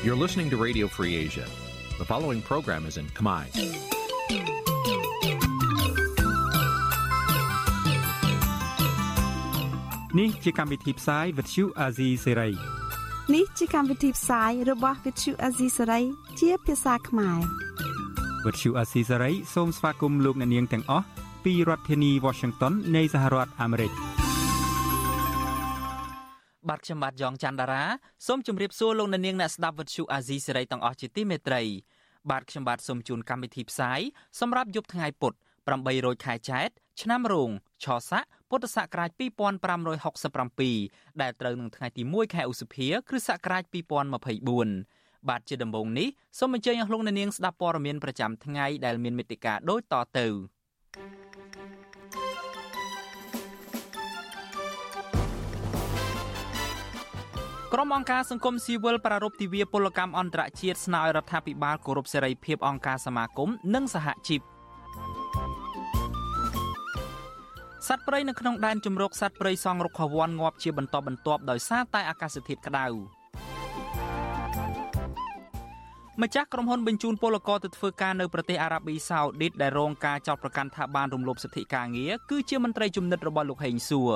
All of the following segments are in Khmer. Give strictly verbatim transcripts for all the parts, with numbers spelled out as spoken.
You're listening to Radio Free Asia. The following program is in Khmer. នេះជាកម្មវិធីផ្សាយ Vuthu Azizi Serai នេះជាកម្មវិធីផ្សាយរបស់ Vuthu Azizi Serai ជាភាសាខ្មែរ Vuthu Azizi Serai សូមស្វាគមន៍លោកអ្នកនាងទាំងអស់ពីរដ្ឋធានី Washington នៃសហរដ្ឋអាមេរិកបាទខ្ញុំបាទយ៉ងច័ន្ទតារាសូមជម្រាបសួរលោកអ្នកនាងអ្នកស្ដាប់ Vuthu Azizi Serai ទាំងអស់ជាទីមេត្រីបាទខ្ញុំបាទសូមជូនកម្មវិធីផ្សាយសម្រាប់យប់ថ្ងៃពុធប្រាំបីរោចខែចែកឆ្នាំរោងឆស័កពុទ្ធសករាជពីរពាន់ប្រាំរយហកសិបប្រាំពីរដែលត្រូវនឹងថ្ងៃទីមួយខែឧសភាគ្រិស្តសករាជពីរពាន់ម្ភៃបួនបាទជាដំបូងនេះសូមអញ្ជើញអស់លោកអ្នកនាងស្ដាប់ព័ត៌មានប្រចាំថ្ងៃដែលមានមេត្តាដូចតទៅក្រុមអង្គការសង្គមស៊ីវិលប្រារព្ធទិវាពលកម្មអន្តរជាតិស្នើឲ្យរដ្ឋាភិបាលគោរពសេរីភាពអង្គការសមាគមនិងសហជីពសត្វព្រៃនៅក្នុងដែនជម្រកសត្វព្រៃសង្ឃរុក្ខវ័នងាប់ជាបន្តបន្ទាប់ដោយសារតែអាកាសធាតុក្តៅម្ចាស់ក្រុមហ៊ុនបញ្ជូនពលករទៅធ្វើការនៅប្រទេសអារ៉ាប៊ីសាអូឌីតដែលរងការចោទប្រកាន់ថាបានរំលោភសិទ្ធិការងារគឺជាមន្ត្រីជំនិតរបស់លោកហេងសួ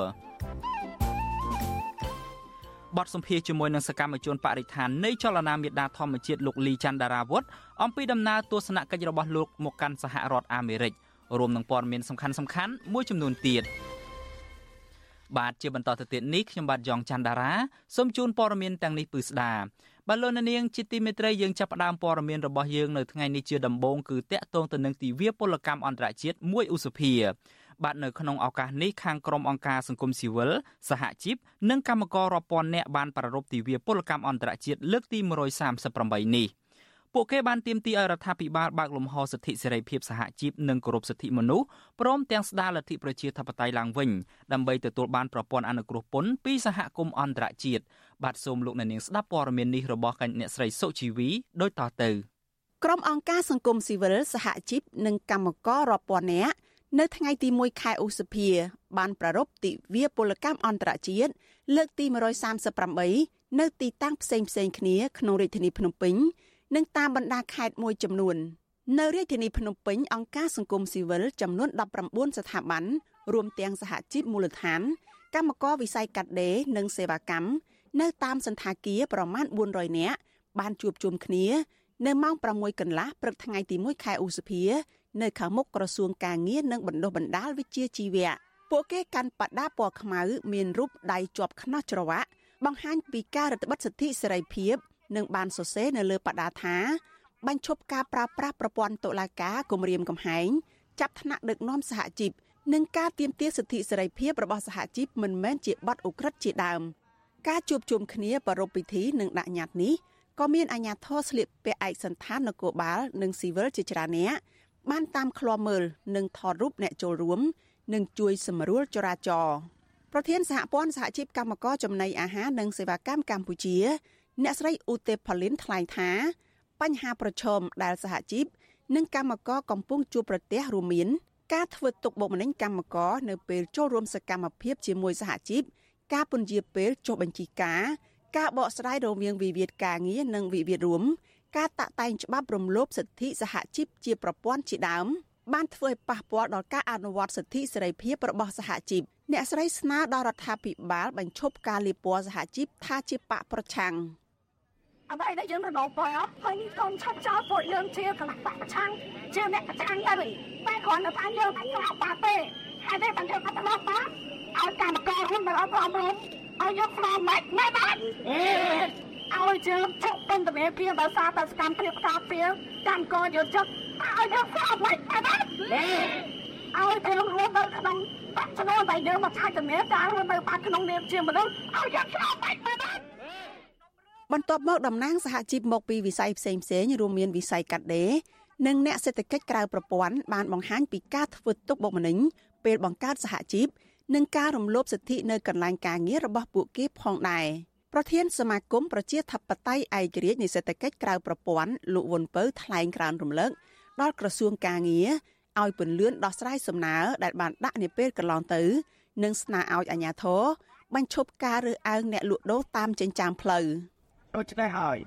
របទសម្ភាសន៍ជាមួយនឹងសកម្មជនបរិស្ថាននៃចលនាមេដាធម្មជាតិលោកលីច័ន្ទដារាវុធអំពីដំណើរទស្សនកិច្ចរបស់លោកមកកាន់សហរដ្ឋអាមេរិករួមនឹងព័ត៌មានសំខាន់សំខាន់មួយចំនួនទៀតបាទជាបន្តទៅទៀតនេះខ្ញុំបាទយ៉ងច័ន្ទដារាសូមជូនព័ត៌មានទាំងនេះពឺស្ដាបាទលោកនាងជាទីមេត្រីយើងចាប់ផ្ដើមព័ត៌មានរបស់យើងនៅថ្ងៃនេះជាដំបូងគឺតាក់ទងទៅនឹងទិវាពលកម្មអន្តរជាតិមួយឧសភាបាទនៅក្នុងឱកាសនេះខាងក្រុមអង្គការសង្គមស៊ីវិលសហជីពនិងកម្មកររាប់ពាន់នាក់បានប្រារព្ធទិវាពលកម្មអន្តរជាតិលើកទីមួយរយសាមសិបប្រាំបីនេះពួកគេបានទាមទារឲ្យរដ្ឋាភិបាលបើកលំហសិទ្ធិសេរីភាពសហជីពនិងគោរពសិទ្ធិមនុស្សព្រមទាំងស្ដារលទ្ធិប្រជាធិបតេយ្យឡើងវិញដើម្បីទទួលបានប្រព័ន្ធអនុគ្រោះពន្ធពីសហគមន៍អន្តរជាតិបាទសូមលោកអ្នកនាងស្ដាប់ព័ត៌មាននេះរបស់កញ្ញាអ្នកស្រីសុជីវីដូចតទៅក្រុមអង្គការសង្គមស៊ីវិលសហជីពនិងកម្មកររាប់ពាន់នាក់នៅថ្ងៃទីមួយខែឧសភាបានប្រារព្ធទិវាពលកម្មអន្តរជាតិលើកទីមួយរយសាមសិបប្រាំបីនៅទីតាំងផ្សេងៗគ្នាក្នុងរាជធានីភ្នំពេញនិងតាមបណ្ដាខេត្តមួយចំនួននៅរាជធានីភ្នំពេញអង្គការសង្គមស៊ីវិលចំនួនដប់ប្រាំបួនស្ថាប័នរួមទាំងសហជីពមូលដ្ឋានកម្មករវិស័យកាត់ដេរនិងសេវាកម្មនៅតាមសន្តាគារប្រមាណបួនរយនាក់បានជួបជុំគ្នានៅម៉ោងប្រាំមួយកន្លះព្រឹកថ្ងៃទីមួយខែឧសភានៅខាងមុខក្រសួងការងារនិងបណ្ដុះបណ្ដាលវិជ្ជាជីវៈពួកគេកាន់បដាពណ៌ខ្មៅមានរូបដៃជាប់ខ្នោះច្រវាក់បង្ហាញពីការរឹតបន្តឹងសិទ្ធិសេរីភាពនិងបានសរសេរនៅលើបដាថាបញ្ឈប់ការប្រើប្រាស់ប្រព័ន្ធតុលាការគំរាមកំហែងចាប់ថ្នាក់ដឹកនាំសហជីពនិងការទាមទារសិទ្ធិសេរីភាពរបស់សហជីពមិនមែនជាបទឧក្រិដ្ឋជាដើមការជួបជុំគ្នាប្រារព្ធពិធីនិងដាក់ញត្តិនេះក៏មានអាជ្ញាធរស្លៀកពាក់ឯកសណ្ឋាននគរបាលនិងស៊ីវិលជាច្រើននាក់បានតាមឃ្លាំមើលនិងថតរូបអ្នកចូលរួមនិងជួយសម្រួលចរាចរណ៍ប្រធានសហព័ន្ធសហជីពកម្មករចំណីអាហារនិងសេវាកម្មកម្ពុជាអ្នកស្រីឧទេផលីនថ្លែងថាបញ្ហាប្រឈមដែលសហជីពនិងកម្មករកំពុងជួបប្រទះរួមមានការធ្វើទុកបុកម្នេញកម្មករនៅពេលចូលរួមសកម្មភាពជាមួយសហជីពការពន្យាពេលចុះបញ្ជីការការបកស្រាយរវាងវិវាទការងារនិងវិវាទរួមការតាក់តែងច្បាប់រំលោភសិទ្ធិសហជីពជាប្រព័ន្ធជាដើមបានធ្វើឲ្យប៉ះពាល់ដល់ការអនុវត្តសិទ្ធិសេរីភាពរបស់សហជីពអ្នកស្រីស្នើដល់រដ្ឋាភិបាលបញ្ឈប់ការលាបពណ៌សហជីពថាជាបកប្រឆាំងអ្វីដែលយើងរំលោភពណ៌ហើយកូនឆាប់ចោលពួកយើងជាគណៈបកប្រឆាំងជាអ្នកប្រឆាំងដែរតែគ្រាន់តែថាយើងមិនស្លាប់បាត់ទេហើយតែបញ្ចប់អត្តមកបាទឲ្យកម្មករហ៊ុនមកអត់ប្រមឲ្យយកស្មារតីម៉េចបាទឲ្យយើងជប់ពន្ធនាគារដោយសារតែសកម្មភាពការពារកម្មករយកជិតឲ្យយកស្មារតីម៉េចបាទឲ្យទៅរស់នៅក្នុងបាក់ចំណូលតែយើងមកឆាច់ជំនាញការរស់នៅបាត់ក្នុងនាមជាមនុស្សឲ្យយកស្មារតីម៉េចបាទបន្ទាប់មកតំណាងសហជីពមកពីវិស័យផ្សេងផ្សេងរួមមានវិស័យកាត់ដេរនិងអ្នកសេដ្ឋកិច្ចក្រៅប្រព័ន្ធបានបង្ហាញពីការធ្វើទុកបុកម្នេញពេលបង្កើតសហជីពនិងការរំលោភសិទ្ធិនៅកន្លែងការងាររបស់ពួកគេផងដែរប្រធានសមាគមប្រជាធិបតេយ្យឯករាជ្យនៃសេដ្ឋកិច្ចក្រៅប្រព័ន្ធលោកវុនពៅថ្លែងក្រើនរំលឹកដល់ក្រសួងការងារឲ្យពន្លឿនដោះស្រាយសំណើដែលបានដាក់នាពេលកន្លងទៅនិងស្នើឲ្យអាជ្ញាធរបញ្ឈប់ការរើសអើងអ្នកលក់ដូរតាមចិញ្ចើមផ្លូវដូច្នេះហើយ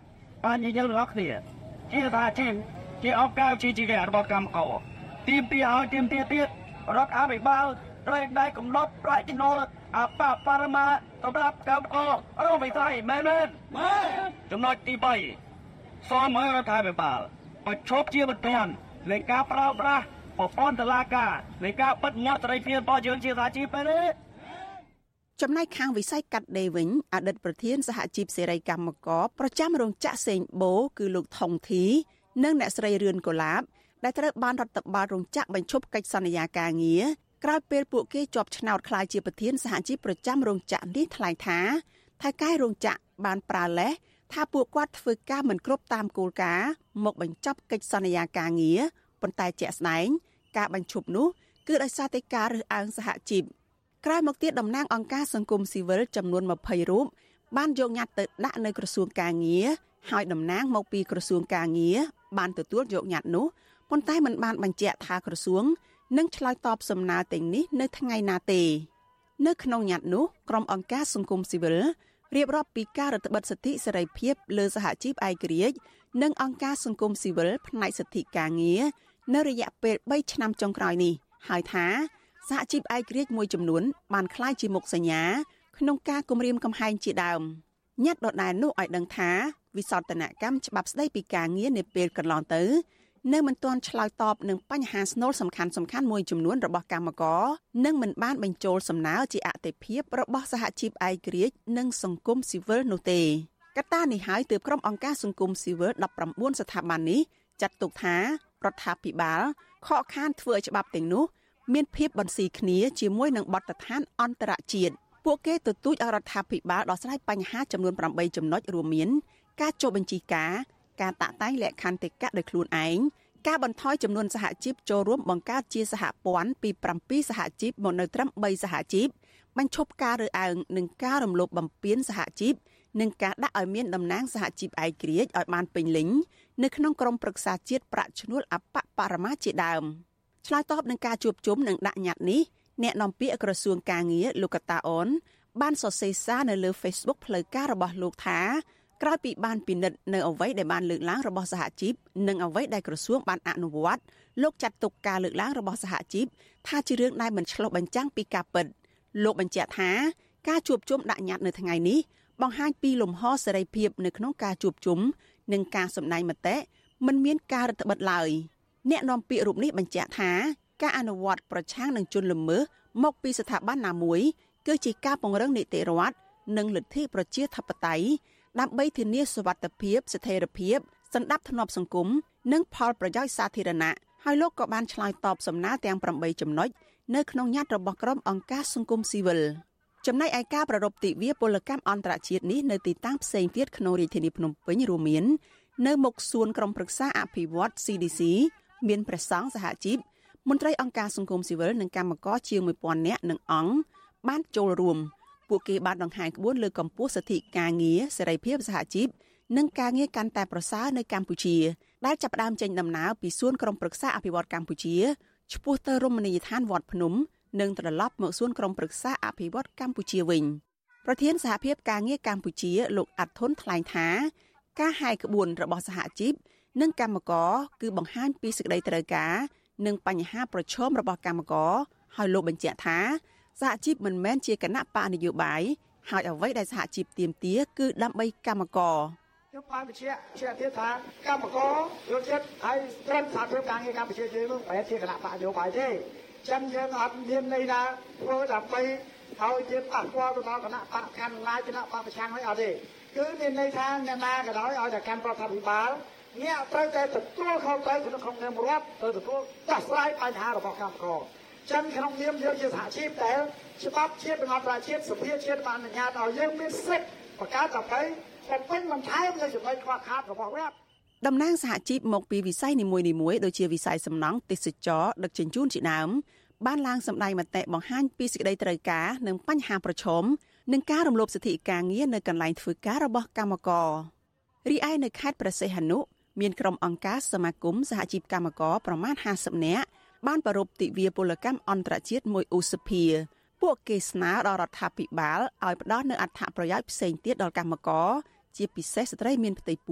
បាននិយាយរបស់គ្នាជាថាជាជាអង្គការជាជារបស់កម្មករទីពីឲ្យទីទីទៀតរដ្ឋាភិបាលត្រូវได้កំណត់ប្រាក់ចំណូលអបបរមាសម្រាប់កម្មកររងវិស័យមែនមែនចំណុចទីបីសូមឲ្យរដ្ឋាភិបាលបញ្ឈប់ជាបន្ទាន់នៃការប្រើប្រាស់ប្រព័ន្ធតុលាការនៃការបិទញាត់សេរីភាពរបស់យើងជាសហជីពទេចំណែកខាងវិស័យកាត់ដេរវិញអតីតប្រធានសហជីពសេរីកម្មករប្រចាំរោងចក្រសេងបូគឺលោកថងធីនិងអ្នកស្រីរឿនកូឡាបដែលត្រូវបានរដ្ឋបាលរោងចក្របញ្ឈប់កិច្ចសន្យាការងារក្រោយពេលពួកគេជាប់ឆ្នោតក្លាយជាប្រធានសហជីពប្រចាំរោងចក្រនេះថ្លែងថាថៅកែរោងចក្របានប្រើលេសថាពួកគាត់ធ្វើការមិនគ្រប់តាមគោលការណ៍មកបញ្ចប់កិច្ចសន្យាការងារប៉ុន្តែជាក់ស្ដែងការបញ្ឈប់នោះគឺដោយសារតែការរើសអើងសហជីពក្រោយមកទៀតតំណាងអង្គការសង្គមស៊ីវិលចំនួនម្ភៃរូបបានយកញត្តិទៅដាក់នៅក្រសួងការងារហើយតំណាងមកពីក្រសួងការងារបានទទួលយកញត្តិនោះប៉ុន្តែមិនបានបញ្ជាក់ថាក្រសួងនឹងឆ្លើយតបសំណើទាំងនេះនៅថ្ងៃណាទេនៅក្នុងញត្តិនោះក្រុមអង្គការសង្គមស៊ីវិលរៀបរាប់ពីការរឹតបន្តឹងសិទ្ធិសេរីភាពលើសហជីពឯករាជ្យនិងអង្គការសង្គមស៊ីវិលផ្នែកសិទ្ធិការងារនៅរយៈពេលបីឆ្នាំចុងក្រោយនេះហើយថាសហជីពឯករាជ្យមួយចំនួនបានក្លាយជាមុខសញ្ញាក្នុងការគំរាមកំហែងជាដើមញត្តិដដែលនោះឲ្យដឹងថាវិសោធនកម្មច្បាប់ស្តីពីការងារនាពេលកន្លងទៅនៅមិនទាន់ឆ្លើយតបនឹងបញ្ហាស្នូលសំខាន់សំខាន់មួយចំនួនរបស់កម្មករនិងមិនបានបញ្ចូលសំណើជាអតិភិបរបស់សហជីពឯករាជ្យនិងសង្គមស៊ីវិលនោះទេកត្តានេះហើយទើបក្រុមអង្គការសង្គមស៊ីវិលដប់ប្រាំបួនស្ថាប័ននេះចាត់ទុកថារដ្ឋាភិបាលខកខានធ្វើឲ្យច្បាប់ទាំងនោះមានភាពបន្ស៊ីគ្នាជាមួយនឹងបទដ្ឋានអន្តរជាតិពួកគេទទូចឲ្យរដ្ឋាភិបាលដោះស្រាយបញ្ហាចំនួនប្រាំបីចំណុចរួមមានការចុះបញ្ជីការការតាក់តែងលក្ខខណ្ឌតិកៈដោយខ្លួនឯងការបន្ថយចំនួនសហជីពចូលរួមបង្កើតជាសហព័ន្ធពីប្រាំពីរសហជីពមកនៅត្រឹមបីសហជីពបញ្ឈប់ការរើសអើងនិងការរំលោភបំពានសហជីពនិងការដាក់ឲ្យមានតំណាងសហជីពឯករាជ្យឲ្យបានពេញលេញនៅក្នុងក្រុមប្រឹក្សាជាតិប្រាក់ឈ្នួលអបបរមាជាដើមឆ្លើយតបនឹងការជួបជុំនិងដាក់ញត្តិនេះអ្នកនាំពាក្យក្រសួងការងារលោកកតាអូនបានសរសេរសារនៅលើ Facebook ផ្លូវការរបស់លោកថាក្រោយពីបានពិនិត្យនៅអ្វីដែលបានលើកឡើងរបស់សហជីពនិងអ្វីដែលក្រសួងបានអនុវត្តលោកចាត់ទុកការលើកឡើងរបស់សហជីពថាជារឿងដែលមិនឆ្លុះបញ្ចាំងពីការពិតលោកបញ្ជាក់ថាការជួបជុំដាក់ញត្តិនៅថ្ងៃនេះបង្ហាញពីលំហសេរីភាពនៅក្នុងការជួបជុំនិងការសម្ដែងមតិមិនមានការរឹតបន្តឹងឡើយអ្នកនាំពាក្យរូបនេះបញ្ជាក់ថាការអនុវត្តប្រឆាំងនឹងជនល្មើសមកពីស្ថាប័នណាមួយគឺជាការពង្រឹងនីតិរដ្ឋនិងលទ្ធិប្រជាធិបតេយ្យដើម្បីធានាសុវត្ថិភាពស្ថិរភាពសន្តិភាពសង្គមនិងផលប្រយោជន៍សាធារណៈហើយលោកក៏បានឆ្លើយតបសំណើទាំងប្រាំបីចំណុចនៅក្នុងញត្តិរបស់ក្រុមអង្គការសង្គមស៊ីវិលចំណែកឯការប្រារព្ធទិវាពលកម្មអន្តរជាតិនេះនៅទីតាំងផ្សេងទៀតក្នុងរាជធានីភ្នំពេញរួមមាននៅមុខសួនក្រុមប្រឹក្សាអភិវឌ្ឍ ซี ឌី ซี មានព្រះសង្ឃសហជីពមន្ត្រីអង្គការសង្គមស៊ីវិលនិងកម្មករជាងមួយពាន់នាក់និងអង្គបានចូលរួមពួកគេបានដង្ហែក្បួនលើកកម្ពស់សិទ្ធិការងារសេរីភាពសហជីពនិងការងារកាន់តែប្រសើរនៅកម្ពុជាដែលចាប់ផ្ដើមចេញដំណើរពីសួនក្រុមប្រឹក្សាអភិវឌ្ឍកម្ពុជាឆ្ពោះទៅរមណីយដ្ឋានវត្តភ្នំនិងត្រឡប់មកសួនក្រុមប្រឹក្សាអភិវឌ្ឍកម្ពុជាវិញប្រធានសហភាពការងារកម្ពុជាលោកអាត់ធុនថ្លែងថាការហែក្បួនរបស់សហជីពនិងកម្មករគឺបង្ហាញពីសេចក្តីត្រូវការនិងបញ្ហាប្រឈមរបស់កម្មករហើយលោកបញ្ជាក់ថាសហជីពមិនមែនជាគណៈបកនយោបាយហើយអ្វីដែលសហជីពទាមទារគឺដើម្បីកម្មករខ្ញុំបានបញ្ជាក់ជាទៀតថាកម្មករយល់ចិត្តហើយត្រឹមសហភាពការងារកម្ពុជាយើងមិនមែនជាគណៈបកនយោបាយទេចឹងយើងអត់មានន័យណាធ្វើដើម្បីឲ្យយើងប៉ះពាល់ទៅដល់គណៈបកកាន់ឡាយគណៈបកប្រឆាំងហើយអត់ទេគឺមានន័យថាអ្នកណាក៏ដោយឲ្យតែកាន់រដ្ឋាភិបាលអ្នកត្រូវតែទទួលខុសត្រូវក្នុងនាមរដ្ឋទៅទទួលដោះស្រាយបញ្ហារបស់កម្មករចឹងក្នុងនាមយើងជាសហជីពដែលច្បាប់ជាតិនិងអន្តរជាតិសភាជាតិបានអនុញ្ញាតឲ្យយើងមានសិទ្ធិបង្កើតតែបំពេញបន្ថែមនៅចំណុចខ្វះខាតរបស់រដ្ឋតំណាងសហជីពមកពីវិស័យនីមួយៗដូចជាវិស័យសំណង់ទេសចរដឹកជញ្ជូនជាដើមបានឡើងសម្ដែងមតិបង្ហាញពីសេចក្តីត្រូវការនិងបញ្ហាប្រឈមនិងការរំលោភសិទ្ធិការងារនៅកន្លែងធ្វើការរបស់កម្មកររីឯនៅខេត្តព្រះសីហនុមានក្រុមអង្គការសមាគមសហជីពកម្មករប្រមាណห้าสิบនាក់បានប្រារព្ធទិវាពលកម្មអន្តរជាតិមួយឧសភាពួកគេស្នើដល់រដ្ឋាភិបាលឲ្យផ្ដល់នូវអត្ថប្រយោជន៍ផ្សេងទៀតដល់កម្មករជាពិសេសស្ត្រីមានផ្ទៃពោះ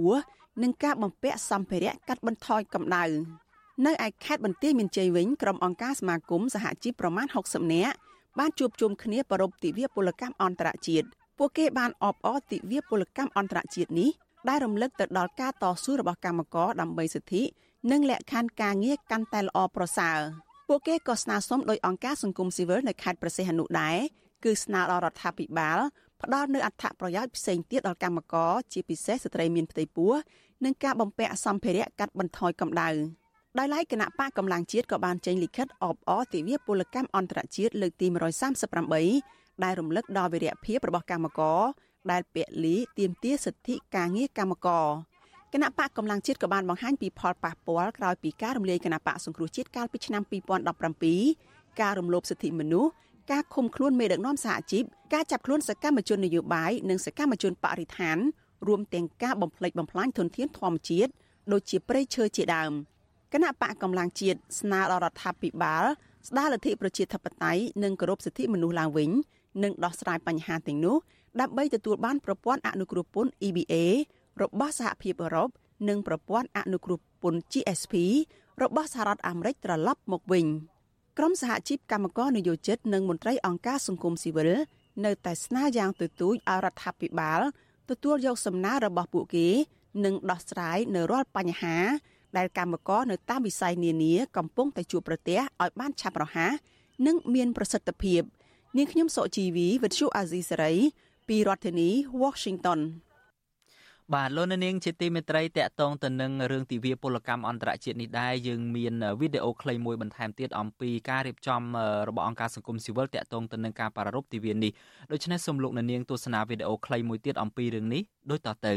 និងការបំពាក់សម្ភារៈកាត់បន្ថយកម្ដៅនៅឯខេត្តបន្ទាយមានជ័យវិញក្រុមអង្គការសមាគមសហជីពប្រមាណហុកសិបនាក់បានជួបជុំគ្នាប្រារព្ធទិវាពលកម្មអន្តរជាតិពួកគេបានអបអរទិវាពលកម្មអន្តរជាតិនេះដែលរំលឹកទៅដល់ការតស៊ូរបស់កម្មករដើម្បីសិទ្ធិនិងលក្ខខណ្ឌការងារកាន់តែល្អប្រសើរពួកគេក៏ស្នើសុំដោយអង្គការសង្គមស៊ីវិលនៅខេត្តព្រះសីហនុដែរគឺស្នើដល់រដ្ឋាភិបាលផ្ដល់នូវអត្ថប្រយោជន៍ផ្សេងទៀតដល់កម្មករជាពិសេសស្ត្រីមានផ្ទៃពោះនិងការបំពាក់សម្ភារៈកាត់បន្ថយកម្ដៅដោយឡែកគណៈបកកម្លាំងជាតិក៏បានចេញលិខិតអបអរទិវាពលកម្មអន្តរជាតិលើកទីone hundred thirty-eightដែលរំលឹកដល់វីរភាពរបស់កម្មករដែលពលីទាមទារសិទ្ធិការងារកម្មករគណៈបកកម្លាំងជាតិក៏បានបង្ហាញពីផលប៉ះពាល់ក្រោយពីការរំលាយគណៈបកសង្គ្រោះជាតិកាលពីឆ្នាំtwo thousand seventeenការរំលោភសិទ្ធិមនុស្សការឃុំខ្លួនមេដឹកនាំសហជីពការចាប់ខ្លួនសកម្មជននយោបាយនិងសកម្មជនបរិស្ថានរួមទាំងការបំផ្លិចបំផ្លាញធនធានធម្មជាតិដូចជាព្រៃឈើជាដើមគណៈបកកម្លាំងជាតិស្នើដល់រដ្ឋាភិបាលស្ដារលទ្ធិប្រជាធិបតេយ្យនិងគោរពសិទ្ធិមនុស្សឡើងវិញនិងដោះស្រាយបញ្ហាទាំងនោះដើម្បីទទួលបានប្រព័ន្ធអនុគ្រោះពន្ធ E B A របស់សហភាពអឺរ៉ុបនិងប្រព័ន្ធអនុគ្រោះពន្ធ G S P របស់សហរដ្ឋអាមេរិកត្រឡប់មកវិញក្រុមសហជីពកម្មករនយោជិតនិងមន្ត្រីអង្គការសង្គមស៊ីវិលនៅតែស្នើយ៉ាងទទូចឲ្យរដ្ឋាភិបាលទទួលយកសំណើរបស់ពួកគេនិងដោះស្រាយនៅរាល់បញ្ហាដែលកម្មករនៅតាមវិស័យនានាកំពុងតែជួបប្រទះឲ្យបានឆាប់រហ័សនិងមានប្រសិទ្ធភាពនាងខ្ញុំសុជីវីវិទ្យុអាស៊ីសេរីពីរដ្ឋធានី Washington បាទលោកនាងជាទីមេត្រីតាក់ទងទៅនឹងរឿងទិវាពលកម្មអន្តរជាតិនេះដែរយើងមានវីដេអូខ្លីមួយបន្ថែមទៀតអំពីការរៀបចំរបស់អង្គការសង្គមស៊ីវិលតាក់ទងទៅនឹងការប្រារព្ធទិវានេះដូច្នេះសូមលោកនាងទស្សនាវីដេអូខ្លីមួយទៀតអំពីរឿងនេះដូចតទៅ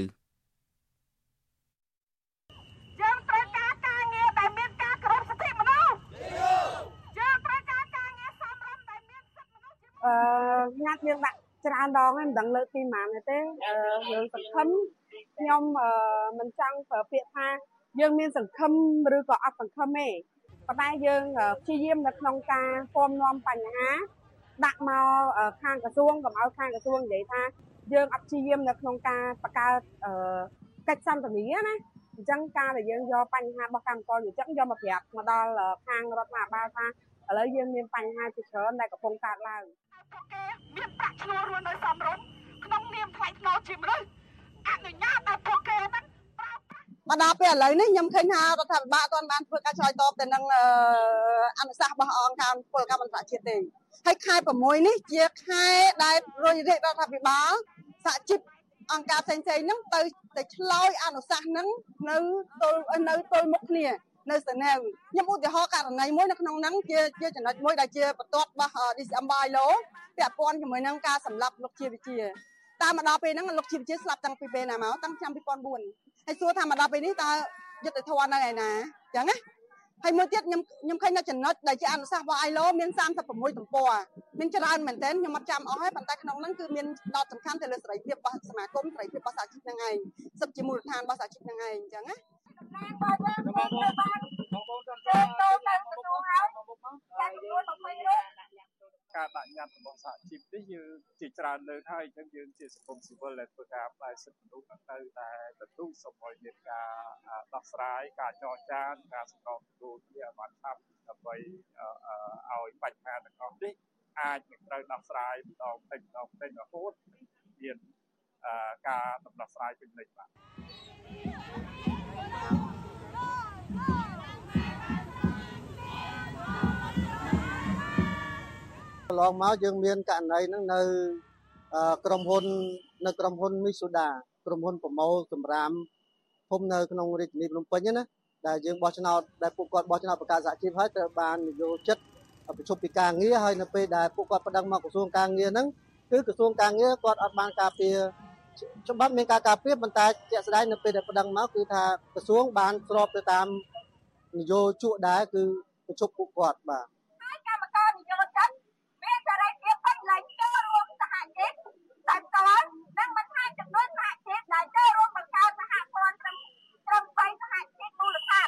យើងត្រូវការការងារដែលមានការគោរពសិទ្ធិមនុស្សយើងត្រូវការការងារសមរម្យដែលមានសិទ្ធិមនុស្សអឺញ៉ាំយើងដាក់ច្រើនដងហើយមិនដឹងលើកពីម៉ានទេអឺយើងសង្ឃឹមខ្ញុំមិនចង់ប្រើពាក្យថាយើងមានសង្ឃឹមឬក៏អត់សង្ឃឹមទេប៉ុន្តែយើងព្យាយាមនៅក្នុងការពំនាំបញ្ហាដាក់មកខាងក្រសួងកុំឲ្យខាងក្រសួងនិយាយថាយើងអត់ព្យាយាមនៅក្នុងការបង្កើតកិច្ចសន្ទនាណាអញ្ចឹងការដែលយើងយកបញ្ហារបស់កម្មករអញ្ចឹងយកមកប្រាប់មកដល់ខាងរដ្ឋាភិបាលថាឥឡូវយើងមានបញ្ហាជាច្រើនដែលកំពុងកើតឡើងពួកគេមានប្រាក់ឈ្នួលរស់នៅសមរម្យក្នុងនាមថ្លៃថ្នូរជាមនុស្សអនុញ្ញាតឲ្យពួកគេហ្នឹងមកដល់ពេលឥឡូវនេះខ្ញុំឃើញថារដ្ឋាភិបាលអត់ទាន់បានធ្វើការឆ្លើយតបទៅនឹងអនុសាសន៍របស់អង្គការពលកម្មអន្តរជាតិទេហើយខែ6នេះជាខែដែលរុយរាជរដ្ឋាភិបាលសហជីពអង្គការផ្សេងៗហ្នឹងទៅទៅឆ្លើយអនុសាសន៍ហ្នឹងនៅទល់នៅទល់មុខគ្នានៅសណែវខ្ញុំឧទាហរណ៍ករណីមួយនៅក្នុងហ្នឹងជាជាចំណុចមួយដែលជាបន្ទាត់របស់ D C M បាយឡូពាក់ព័ន្ធជាមួយនឹងការសម្លាប់លោកជាវិជាតើមកដល់ពេលហ្នឹងលោកជាវិជាស្លាប់តាំងពីពេលណាមកតាំងឆ្នាំtwo thousand fourហើយសួរថាមកដល់ពេលនេះតើយុទ្ធធម៌នៅឯណាអញ្ចឹងណាហើយមួយទៀតខ្ញុំខ្ញុំឃើញនៅចំណុចដែលជាអនុសាសន៍របស់ I L O មានthirty-sixទំព័រមានច្រើនមែនទែនខ្ញុំអត់ចាំអស់ហើយប៉ុន្តែក្នុងហ្នឹងគឺមានដកសំខាន់ទៅលើសេរីភាពរបស់សមាគមសេរីភាពរបស់សហជីពហ្នឹងឯងសិទ្ធិជាមូលដ្ឋានរបស់សហជីពហ្នឹងឯងអញ្ចឹងណាបាទយើងបងប្អូនបងប្អូនចូលទៅទទួលហើយតែទទួលtwentyរូបការដាក់ញត្តិរបស់សហជីពនេះយើងជាច្រើនលើកហើយអញ្ចឹងយើងជាសង្គមស៊ីវិលដែលធ្វើការផ្នែកសិទ្ធិមនុស្សទៅតែទទូចសូមឲ្យមានការដោះស្រាយការចរចាការសម្របសម្រួលគ្នាឲ្យបានឆាប់ដើម្បីឲ្យបញ្ហាទាំងអស់នេះអាចនឹងត្រូវដោះស្រាយម្ដងពេញម្ដងពេញរហូតមានការដំណោះស្រាយពេញលេញបាទកន្លងមកយើងមានករណីហ្នឹងនៅក្រុមហ៊ុននៅក្រុមហ៊ុនមីសូដាក្រុមហ៊ុនប្រមូលសម្រាមភូមិនៅក្នុងរាជធានីភ្នំពេញណាដែលយើងបោះឆ្នោតដែលពួកគាត់បោះឆ្នោតបង្កើតសហជីពហើយត្រូវបាននយោជិតប្រជុំពីការងារហើយនៅពេលដែលពួកគាត់ប្តឹងមកក្រសួងការងារហ្នឹងគឺក្រសួងការងារគាត់អត់បានការពារច្បាប់មានការការពារប៉ុន្តែជាក់ស្ដែងនៅពេលដែលប្តឹងមកគឺថាក្រសួងបានស្របទៅតាមនយោជកដែរគឺប្រជុំពួកគាត់បាទហើយកម្មការនយោជិតមានសេរីភាពពេញលេញចូលរួមសហជីពតែតើនឹងមិនថាចំនួនសហជីពដែលចូលរួមបង្កើតសហព័ន្ធត្រឹមត្រឹមបីសហជីពមូលដ្ឋាន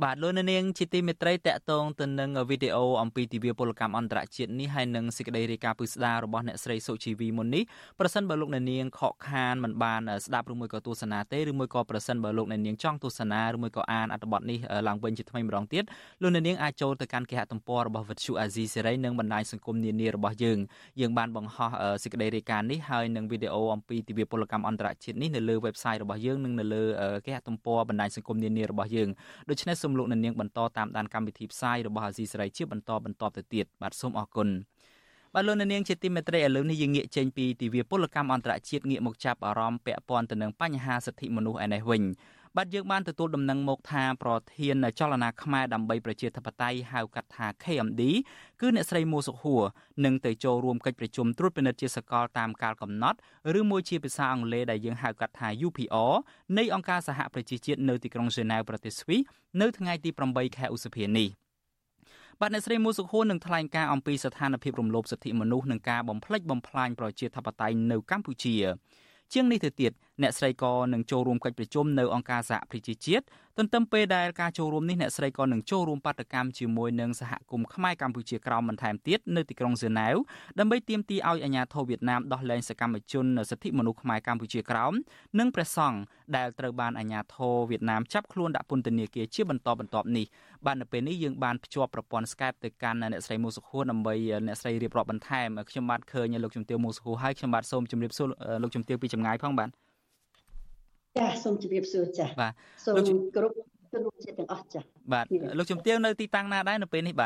បាទលោកនាងជាទីមេត្រីតកតងទៅនឹងវីដេអូអំពីទិវាពលកម្មអន្តរជាតិនេះហើយនឹងសេចក្តីរាយការណ៍ពិស្ដាររបស់អ្នកស្រីសុជីវីមុននេះប្រសិនបើលោកនាងខកខានមិនបានស្ដាប់ឬមួយក៏ទស្សនាទេឬមួយក៏ប្រសិនបើលោកនាងចង់ទស្សនាឬមួយក៏អានអត្ថបទនេះឡើងវិញជាថ្មីម្ដងទៀតលោកនាងអាចចូលទៅកាន់គេហទំព័ររបស់វិទ្យុអាស៊ីសេរីនិងបណ្ដាញសង្គមនានារបស់យើងយើងបានបង្ហោះសេចក្តីរាយការណ៍នេះហើយនឹងវីដេអូអំពីទិវាពលកម្មអន្តរជាតិនេះនៅលើ website របស់យើងនិងនៅលើគេហទំព័របណ្ដាញសង្គមនានារបស់យើងដូច្នេះសូមលោកនាងបន្តតាមដានកម្មវិធីផ្សាយរបស់អាស៊ីសេរីជាបន្តបន្តទៅទៀតបាទសូមអរគុណបាទលោកនាងជាទីមេត្រីឥឡូវនេះយើងងាកចេញពីទិវាពលកម្មអន្តរជាតិងាកមកចាប់អារម្មណ៍ពាក់ព័ន្ធទៅនឹងបញ្ហាសិទ្ធិមនុស្សឯនេះវិញបាទយើងបានទទួលដំណឹងមកថាប្រធានចលនាខ្មែរដើម្បីប្រជាធិបតេយ្យហៅកាត់ថា K M D គឺអ្នកស្រីមួសុខួរនឹងទៅចូលរួមកិច្ចប្រជុំត្រួតពិនិត្យជាសកលតាមកាលកំណត់ឬមួយជាភាសាអង់គ្លេសដែលយើងហៅកាត់ថា U P R នៃអង្គការសហប្រជាជាតិនៅទីក្រុងហ្សឺណែវប្រទេសស្វីសនៅថ្ងៃទីប្រាំបីខែឧសភានេះបាទអ្នកស្រីមួសុខួរនឹងថ្លែងការណ៍អំពីស្ថានភាពរំលោភសិទ្ធិមនុស្សនិងការបំផ្លិចបំផ្លាញប្រជាធិបតេយ្យនៅកម្ពុជាជាងនេះទៅទៀតអ្នកស្រីក៏នឹងចូលរួមកិច្ចប្រជុំនៅអង្គការសហប្រជាជាតិទន្ទឹមពេលដែលការចូលរួមនេះអ្នកស្រីក៏នឹងចូលរួមបាតកម្មជាមួយនឹងសហគមន៍ខ្មែរកម្ពុជាក្រោមបន្ថែមទៀតនៅទីក្រុងហ្សឺណែវដើម្បីទាមទារឲ្យអាជ្ញាធរវៀតណាមដោះលែងសកម្មជនសិទ្ធិមនុស្សខ្មែរកម្ពុជាក្រោមនិងព្រះសង្ឃដែលត្រូវបានអាជ្ញាធរវៀតណាមចាប់ខ្លួនដាក់ពន្ធនាគារជាបន្តបន្ទាប់នេះបាទនៅពេលនេះយើងបានភ្ជាប់ប្រព័ន្ធ Skype ទៅកាន់អ្នកស្រីមួសុខួរដើម្បីអ្នកស្រីរៀបរាប់បន្ថែមខ្ញុំបាទឃើញលោកជំទាវមួសុខួរហើយខ្ញុំបាទសូមជម្រាបសួរលោកជំទាវពីចម្ងាយផងបាទចាសូមជម្រាបសួរចាបាទសូមគ្រប់ជនរួមជាតិទាំងអស់ចាបាទលោកជំទាវនៅទីតាំងណាដែរនៅពេលនេះបាទ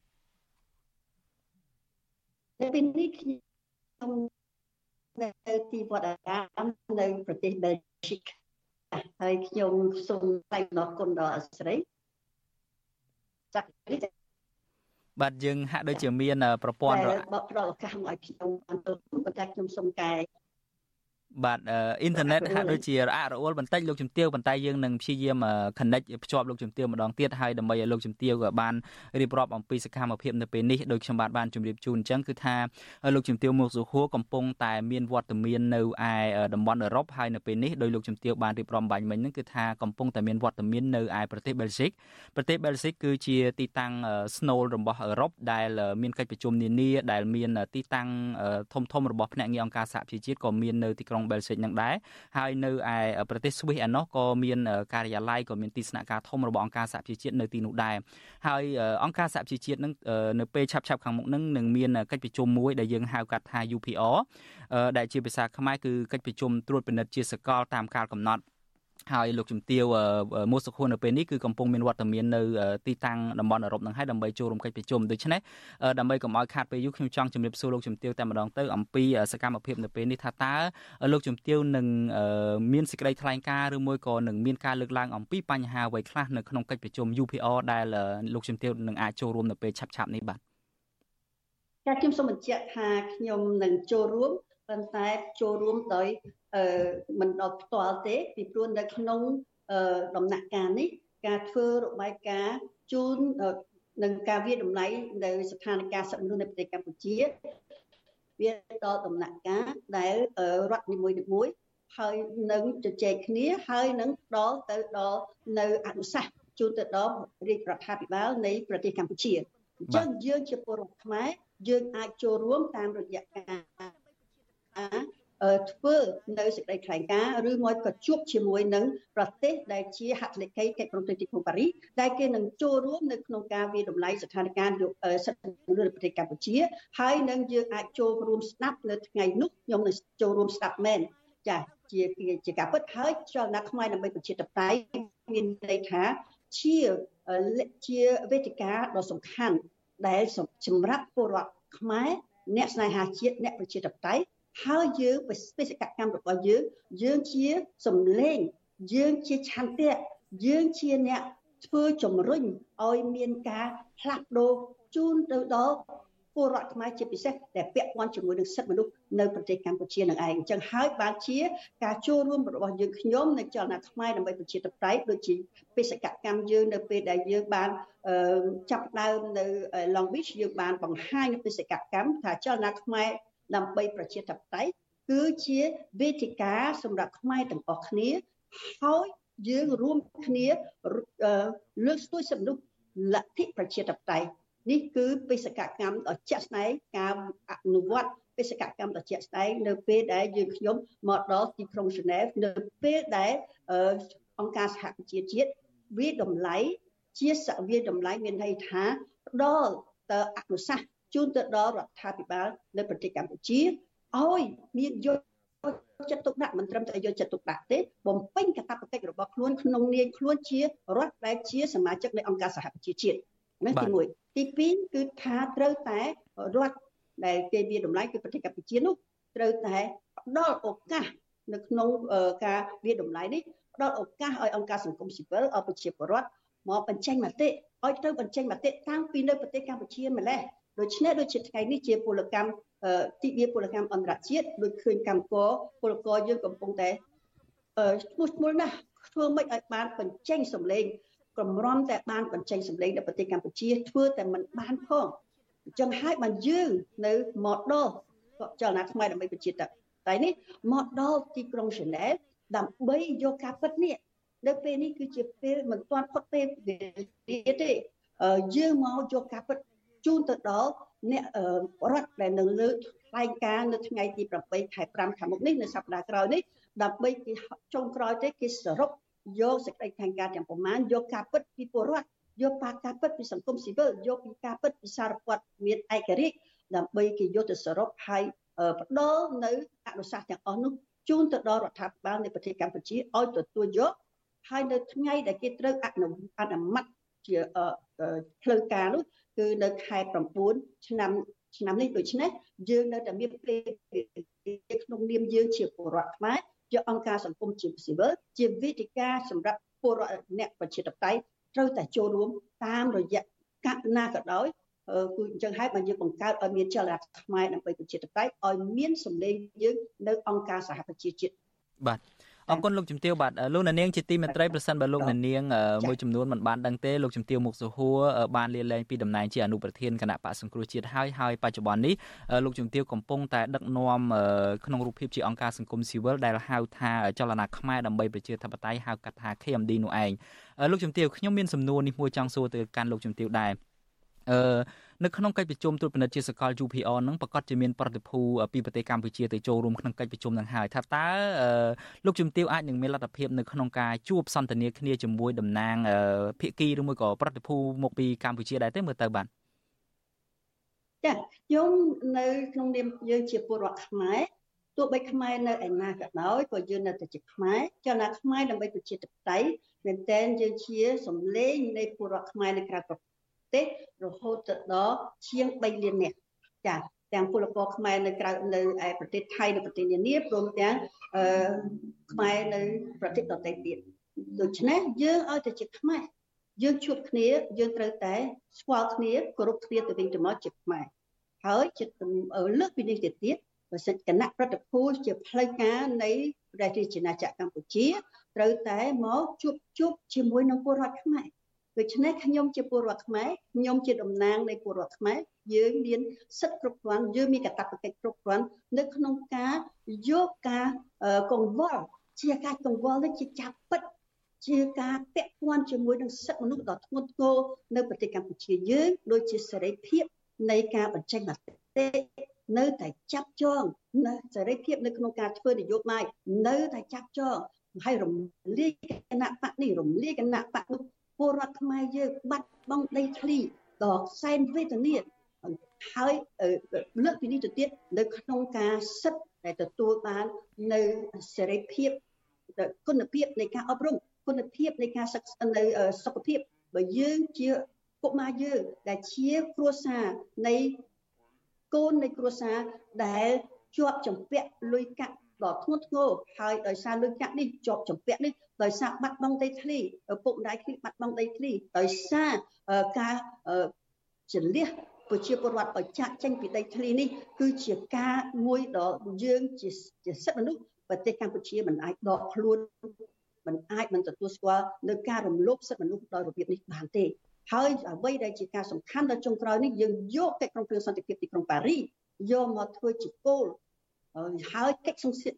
នៅពេលនេះខ្ញុំនៅទីវត្តអារាមនៅប្រទេសបែលហ្សិកហើយខ្ញុំសូមថ្លែងអំណរគុណដល់អាស្រីចាក់បាទយើងហាក់ដូចជាមានប្រព័ន្ធបកផ្ដល់ឱកាសមកឲ្យខ្ញុំបានទៅប៉ុន្តែខ្ញុំសូមកែបាទអ៊ីនធឺណិតហាក់ដូចជារអាក់រអួលបន្តិចលោកជំទាវប៉ុន្តែយើងនឹងព្យាយាម connect ភ្ជាប់លោកជំទាវម្ដងទៀតហើយដើម្បីឲ្យលោកជំទាវក៏បានរៀបរាប់អំពីសកម្មភាពនៅពេលនេះដោយខ្ញុំបាទបានជម្រាបជូនអញ្ចឹងគឺថាលោកជំទាវមួសុខួរកំពុងតែមានវត្តមាននៅឯតំបន់អឺរ៉ុបហើយនៅពេលនេះដោយលោកជំទាវបានរៀបរាប់បាញ់មិញហ្នឹងគឺថាកំពុងតែមានវត្តមាននៅឯប្រទេសបែលហ្សិកប្រទេសបែលហ្សិកគឺជាទីតាំងស្នូលរបស់អឺរ៉ុបដែលមានកិច្ចប្រជុំនានាដែលមានទីតាំងធំធំរបស់ភ្នាក់ងារអង្គការសហប្រជាជាតិក៏មាននៅទីក្រុងបែលហ្សិកនឹងដែរហើយនៅឯប្រទេសស្វីសឯណោះក៏មានការិយាល័យក៏មានទីស្នាក់ការធំរបស់អង្គការសហប្រជាជាតិនៅទីនោះដែរហើយអង្គការសហប្រជាជាតិនឹងនៅពេលឆាប់ៗខាងមុខនឹងនឹងមានកិច្ចប្រជុំមួយដែលយើងហៅកាត់ថា U P R ដែលជាភាសាខ្មែរគឺកិច្ចប្រជុំត្រួតពិនិត្យជាសកលតាមកាលកំណត់ហើយលោកជំទាវមួសុខួរនៅពេលនេះគឺកំពុងមានវត្តមាននៅទីតាំងតំបន់អឺរ៉ុបនឹងហើយដើម្បីចូលរួមកិច្ចប្រជុំដូច្នេះដើម្បីកុំឲ្យខាតពេលយូរខ្ញុំចង់ជម្រាបសួរលោកជំទាវតែម្ដងទៅអំពីសកម្មភាពនៅពេលនេះថាតើលោកជំទាវនឹងមានសេចក្តីថ្លែងការណ៍ឬមួយក៏នឹងមានការលើកឡើងអំពីបញ្ហាអ្វីខ្លះនៅក្នុងកិច្ចប្រជុំ U P R ដែលលោកជំទាវនឹងអាចចូលរួមនៅពេលឆាប់ៗនេះបាទចាខ្ញុំសូមបញ្ជាក់ថាខ្ញុំនឹងចូលរួមប៉ុន្តែចូលរួមដោយអឺមិនដល់ផ្ទាល់ទេពីព្រោះនៅក្នុងដំណាក់កាលនេះការធ្វើរបាយការណ៍ជូននឹងការវិតម្លៃនៅស្ថានភាពសិទ្ធិមនុស្សនៅប្រទេសកម្ពុជាវាដល់ដំណាក់កាលដែលរដ្ឋនីមួយៗហើយនឹងជជែកគ្នាហើយនឹងដល់ទៅដល់នៅអនុសាសន៍ជូនទៅដល់រាជរដ្ឋាភិបាលនៃប្រទេសកម្ពុជាអញ្ចឹងយើងជាពលរដ្ឋខ្មែរយើងអាចចូលរួមតាមរយៈការធ្វើនៅសេចក្តីថ្លែងការណ៍ឬមួយក៏ជួបជាមួយនឹងប្រទេសដែលជាហត្ថលេខីកិច្ចព្រមព្រៀងទីក្រុងប៉ារីសដែលគេនឹងចូលរួមនៅក្នុងការវិតម្លៃស្ថានភាពសិទ្ធិមនុស្សនៅប្រទេសកម្ពុជាហើយនឹងយើងអាចចូលរួមស្ដាប់នៅថ្ងៃនោះខ្ញុំនឹងចូលរួមស្ដាប់មែនចាជាជាការពិតហើយចលនាខ្មែរដើម្បីប្រជាធិបតេយ្យមានន័យថាជាជាវេទិកាដ៏សំខាន់ដែលសម្រាប់ពលរដ្ឋខ្មែរអ្នកស្នេហាជាតិអ្នកប្រជាធិបតេយ្យហើយយើងបេសកកម្មរបស់យើងយើងជាសំឡេងយើងជាឆន្ទៈយើងជាអ្នកធ្វើជំរុញឲ្យមានការផ្លាស់ប្ដូរជូនទៅដល់ពលរដ្ឋខ្មែរជាពិសេសដែលពាក់ព័ន្ធជាមួយនឹងសិទ្ធិមនុស្សនៅប្រទេសកម្ពុជានឹងឯងអញ្ចឹងហើយបានជាការចូលរួមរបស់យើងខ្ញុំនៅចលនាខ្មែរដើម្បីប្រជាធិបតេយ្យដូចជាបេសកកម្មយើងនៅពេលដែលយើងបានចាប់ដើមនៅ Long Beach យើងបានបង្ហាញនៅបេសកកម្មថាចលនាខ្មែរដើម្បីប្រជាធិបតេយ្យគឺជាវេទិកាសម្រាប់ខ្មែរទាំងអស់គ្នាហើយយើងរួមគ្នាលើកស្ទួយសិទ្ធិមនុស្សលទ្ធិប្រជាធិបតេយ្យនេះគឺបេសកកម្មដ៏ជាក់ស្ដែងការអនុវត្តបេសកកម្មដ៏ជាក់ស្ដែងនៅពេលដែលយើងខ្ញុំមកដល់ទីក្រុងហ្សឺណែវនៅពេលដែលអង្គការសហប្រជាជាតិវាតម្លៃជាសវាតម្លៃមានន័យថាផ្ដល់ទៅអនុសាសន៍ជូនទៅដល់រដ្ឋាភិបាលនៅប្រទេសកម្ពុជាឲ្យមានយកចិត្តទុកដាក់មិនត្រឹមតែយកចិត្តទុកដាក់ទេបំពេញកាតព្វកិច្ចរបស់ខ្លួនក្នុងនាមខ្លួនជារដ្ឋដែលជាសមាជិកនៃអង្គការសហប្រជាជាតិនេះទីមួយទីពីរគឺថាត្រូវតែរដ្ឋដែលគេវាតម្លៃគឺប្រទេសកម្ពុជានោះត្រូវតែផ្ដល់ឱកាសនៅក្នុងការវាតម្លៃនេះផ្ដល់ឱកាសឲ្យអង្គការសង្គមស៊ីវិលឲ្យប្រជាពលរដ្ឋមកបញ្ចេញមតិឲ្យទៅបញ្ចេញមតិតាំងពីនៅប្រទេសកម្ពុជាម្លេះដូច្នេះដូចជាថ្ងៃនេះជាពលកម្មទីវាពលកម្មអន្តរជាតិដូចឃើញកម្មកពលករយើងកំពុងតែឈ្មោះឈ្មោះណាស់ធ្វើម៉េចឲ្យបានបញ្ចេញសម្លេងកម្រំតែបានបញ្ចេញសម្លេងនៅប្រទេសកម្ពុជាធ្វើតែមិនបានផងអញ្ចឹងហើយបានយើងនៅមកដល់ចលនាខ្មែរដើម្បីប្រជាធិបតេយ្យនេះមកដល់ទីក្រុងហ្សឺណែវដើម្បីយកការពិតនេះនៅពេលនេះគឺជាពេលមិនទាន់ផុតពេលវេលាទេយើងមកយកការពិតជូនទៅដល់អ្នករដ្ឋដែលនៅលើថ្លែងការណ៍នៅថ្ងៃទីប្រាំបីខែប្រាំខាងមុខនេះនៅសប្តាហ៍ក្រោយនេះដើម្បីគេចុងក្រោយទេគេសរុបយកសេចក្តីថ្លែងការណ៍ទាំងប្រមាណយកការពិតពីពលរដ្ឋយកការពិតពីសង្គមស៊ីវិលយកពីការពិតពីសារព័ត៌មានឯករាជ្យដើម្បីគេយកទៅសរុបហើយផ្ដល់នៅអនុសាសន៍ទាំងអស់នោះជូនទៅដល់រដ្ឋាភិបាលនៃប្រទេសកម្ពុជាឲ្យទទួលយកហើយនៅថ្ងៃដែលគេត្រូវអនុអនុម័តជាផ្លូវការនោះគឺនៅខែប្រាំបួនឆ្នាំឆ្នាំនេះដូច្នេះយើងនៅតែមានពេលក្នុងនាមយើងជាពលរដ្ឋខ្មែរជាអង្គការសង្គមជាស៊ីវិលជាវេទិកាសម្រាប់ពលរដ្ឋអ្នកប្រជាធិបតេយ្យត្រូវតែចូលរួមតាមរយៈកណាក៏ដោយគឺអញ្ចឹងហើយបានយើងបង្កើតឲ្យមានចលនាខ្មែរដើម្បីប្រជាធិបតេយ្យឲ្យមានសម្លេងយើងនៅអង្គការសហប្រជាជាតិបាទអរគុណលោកជំទាវបាទលោកអ្នកនាងជាទីមេត្រីប្រសិនបើលោកអ្នកនាងមួយចំនួនមិនបានដឹងទេលោកជំទាវមុខសុហួរបានលាលែងពីតំណែងជាអនុប្រធានគណៈបកសង្គ្រោះជាតិហើយហើយបច្ចុប្បន្ននេះលោកជំទាវកំពុងតែដឹកនាំក្នុងរូបភាពជាអង្គការសង្គមស៊ីវិលដែលហៅថាចលនាខ្មែរដើម្បីប្រជាធិបតេយ្យហៅកាត់ថា ខេ អេម ឌី នោះឯងលោកជំទាវខ្ញុំមានសំណួរនេះមួយចង់សួរទៅកាន់លោកជំទាវដែរអឺនៅក្នុងកិច្ចប្រជុំត្រួតពិនិត្យជាសកល ยู พี អារ នឹងប្រកាសជាមានប្រតិភូពីប្រទេសកម្ពុជាទៅចូលរួមក្នុងកិច្ចប្រជុំនឹងហើយថាតើលោកជំទាវអាចនឹងមានលទ្ធភាពនៅក្នុងការជួបសន្ទនាគ្នាជាមួយតំណាងភាគីឬមួយក៏ប្រតិភូមកពីកម្ពុជាដែរទេមើលទៅបាទចាខ្ញុំនៅក្នុងនាមយើងជាពលរដ្ឋខ្មែរទោះបីខ្មែរនៅឯណាក៏ដោយក៏យើងនៅតែជាខ្មែរចលនាខ្មែរដើម្បីប្រជាធិបតេយ្យមែនតើយើងជាសម្លេងនៃពលរដ្ឋខ្មែរនៅក្រៅប្រទេសរហូតដល់ជាងបីលាននាក់ចាទាំងពលករខ្មែរនៅក្រៅនៅឯប្រទេសថៃនិងប្រទេសនានាព្រមទាំងអឺខ្មែរនៅប្រទេសដទៃទៀតដូច្នេះយើងឲ្យតែជាខ្មែរយើងជួបគ្នាយើងត្រូវតែស្គាល់គ្នាគោរពគ្នាទៅវិញទៅមកជាខ្មែរហើយជាលើកពីនេះទៅទៀតប្រសិទ្ធគណៈប្រតិភូជាផ្លូវការនៃព្រះរាជាណាចក្រកម្ពុជាត្រូវតែមកជួបជួបជាមួយនឹងពលរដ្ឋខ្មែរដូច្នេះខ្ញុំជាពលរដ្ឋខ្មែរខ្ញុំជាតំណាងនៃពលរដ្ឋខ្មែរយើងមានសិទ្ធិគ្រប់គ្រាន់យើងមានកាតព្វកិច្ចគ្រប់គ្រាន់នៅក្នុងការយកការកង្វល់ជាការកង្វល់នេះជាចាប់ពិតជាការពាក់ព័ន្ធជាមួយនឹងសិទ្ធិមនុស្សដ៏ធ្ងន់ធ្ងរនៅប្រទេសកម្ពុជាយើងដូចជាសេរីភាពនៃការបញ្ចេញមតិនៅតែចាប់ចងនៅសេរីភាពនៅក្នុងការធ្វើនយោបាយនៅតែចាប់ចងហើយរំលាយគណៈបកនេះរំលាយគណៈបកនោះពលរដ្ឋខ្មែរយើងបាត់បង់ដីធ្លីដ៏សែនវេទនាហើយលើកពីនេះទៅទៀតនៅក្នុងការសិទ្ធិដែលទទួលបាននៅសេរីភាពគុណភាពនៃការអប់រំគុណភាពនៃការសិក្សានៅសុខភាពបើយើងជាកុមារយើងដែលជាគ្រួសារនៃកូននៃគ្រួសារដែលជាប់ចម្ពាក់លុយកាក់ដ៏ធ្ងន់ធ្ងរហើយដោយសារលុយកាក់នេះជាប់ចម្ពាក់នេះដោយសារបាត់បង់ដីធ្លីឪពុកម្ដាយគ្នាបាត់បង់ដីធ្លីដោយសារការចលះប្រជាពលរដ្ឋឲ្យចាក់ចេញពីដីធ្លីនេះគឺជាការមួយដ៏យើងជាសិទ្ធិមនុស្សប្រទេសកម្ពុជាមិនអាចដកខ្លួនមិនអាចមិនទទួលស្គាល់នៅការរំលោភសិទ្ធិមនុស្សដោយរបៀបនេះបានទេហើយអ្វីដែលជាការសំខាន់ដល់ចុងក្រោយនេះយើងយកកិច្ចព្រមព្រៀងសន្តិភាពទីក្រុងប៉ារីសយកមកធ្វើជាគោលហើយកិច្ចសង្គ្រាម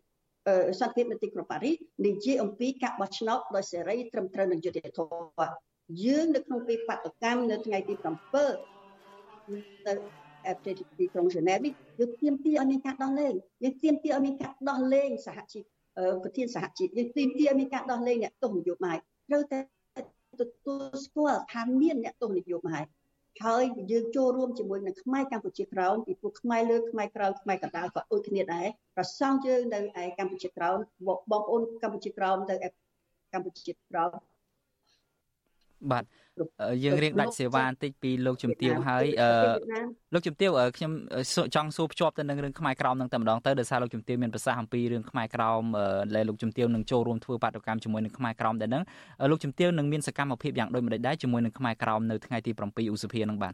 សន្តិភាពនៅទីក្រុងប៉ារីសនិយាយអំពីការបោះឆ្នោតដោយសេរីត្រឹមត្រូវនិងយុត្តិធម៌យើងនៅក្នុងពេលបាតុកម្មនៅថ្ងៃទី7ទៅអេប្រទីក្រុងហ្សឺណែវនេះយើងទាមទារឲ្យមានការដោះលែងយើងទាមទារឲ្យមានការដោះលែងសហជីពប្រធានសហជីពយើងទាមទារឲ្យមានការដោះលែងអ្នកទោសនយោបាយត្រូវតែទទួលស្គាល់ថាមានអ្នកទោសនយោបាយហើយយើងចូលរួមជាមួយនឹងខ្មែរកម្ពុជាក្រោមពីពួកខ្មែរលើខ្មែរក្រោមខ្មែរកណ្ដាលក៏ដូចគ្នាដែរប្រសង់យើងនៅឯកម្ពុជាក្រោមបងប្អូនកម្ពុជាក្រោមទៅឯកម្ពុជាក្រោមបាទយើងរៀងដាច់សេវាបន្តិចពីលោកជំទាវហើយលោកជំទាវខ្ញុំចង់សួរភ្ជាប់ទៅនឹងរឿងខ្មែរក្រោមនឹងតែម្ដងទៅដោយសារលោកជំទាវមានប្រសាសន៍អំពីរឿងខ្មែរក្រោមដែលលោកជំទាវនឹងចូលរួមធ្វើបាតុកម្មជាមួយនឹងខ្មែរក្រោមដែរហ្នឹងលោកជំទាវនឹងមានសកម្មភាពយ៉ាងដូចម្តេចដែរជាមួយនឹងខ្មែរក្រោមនៅថ្ងៃទី7ឧសភានឹងបាទ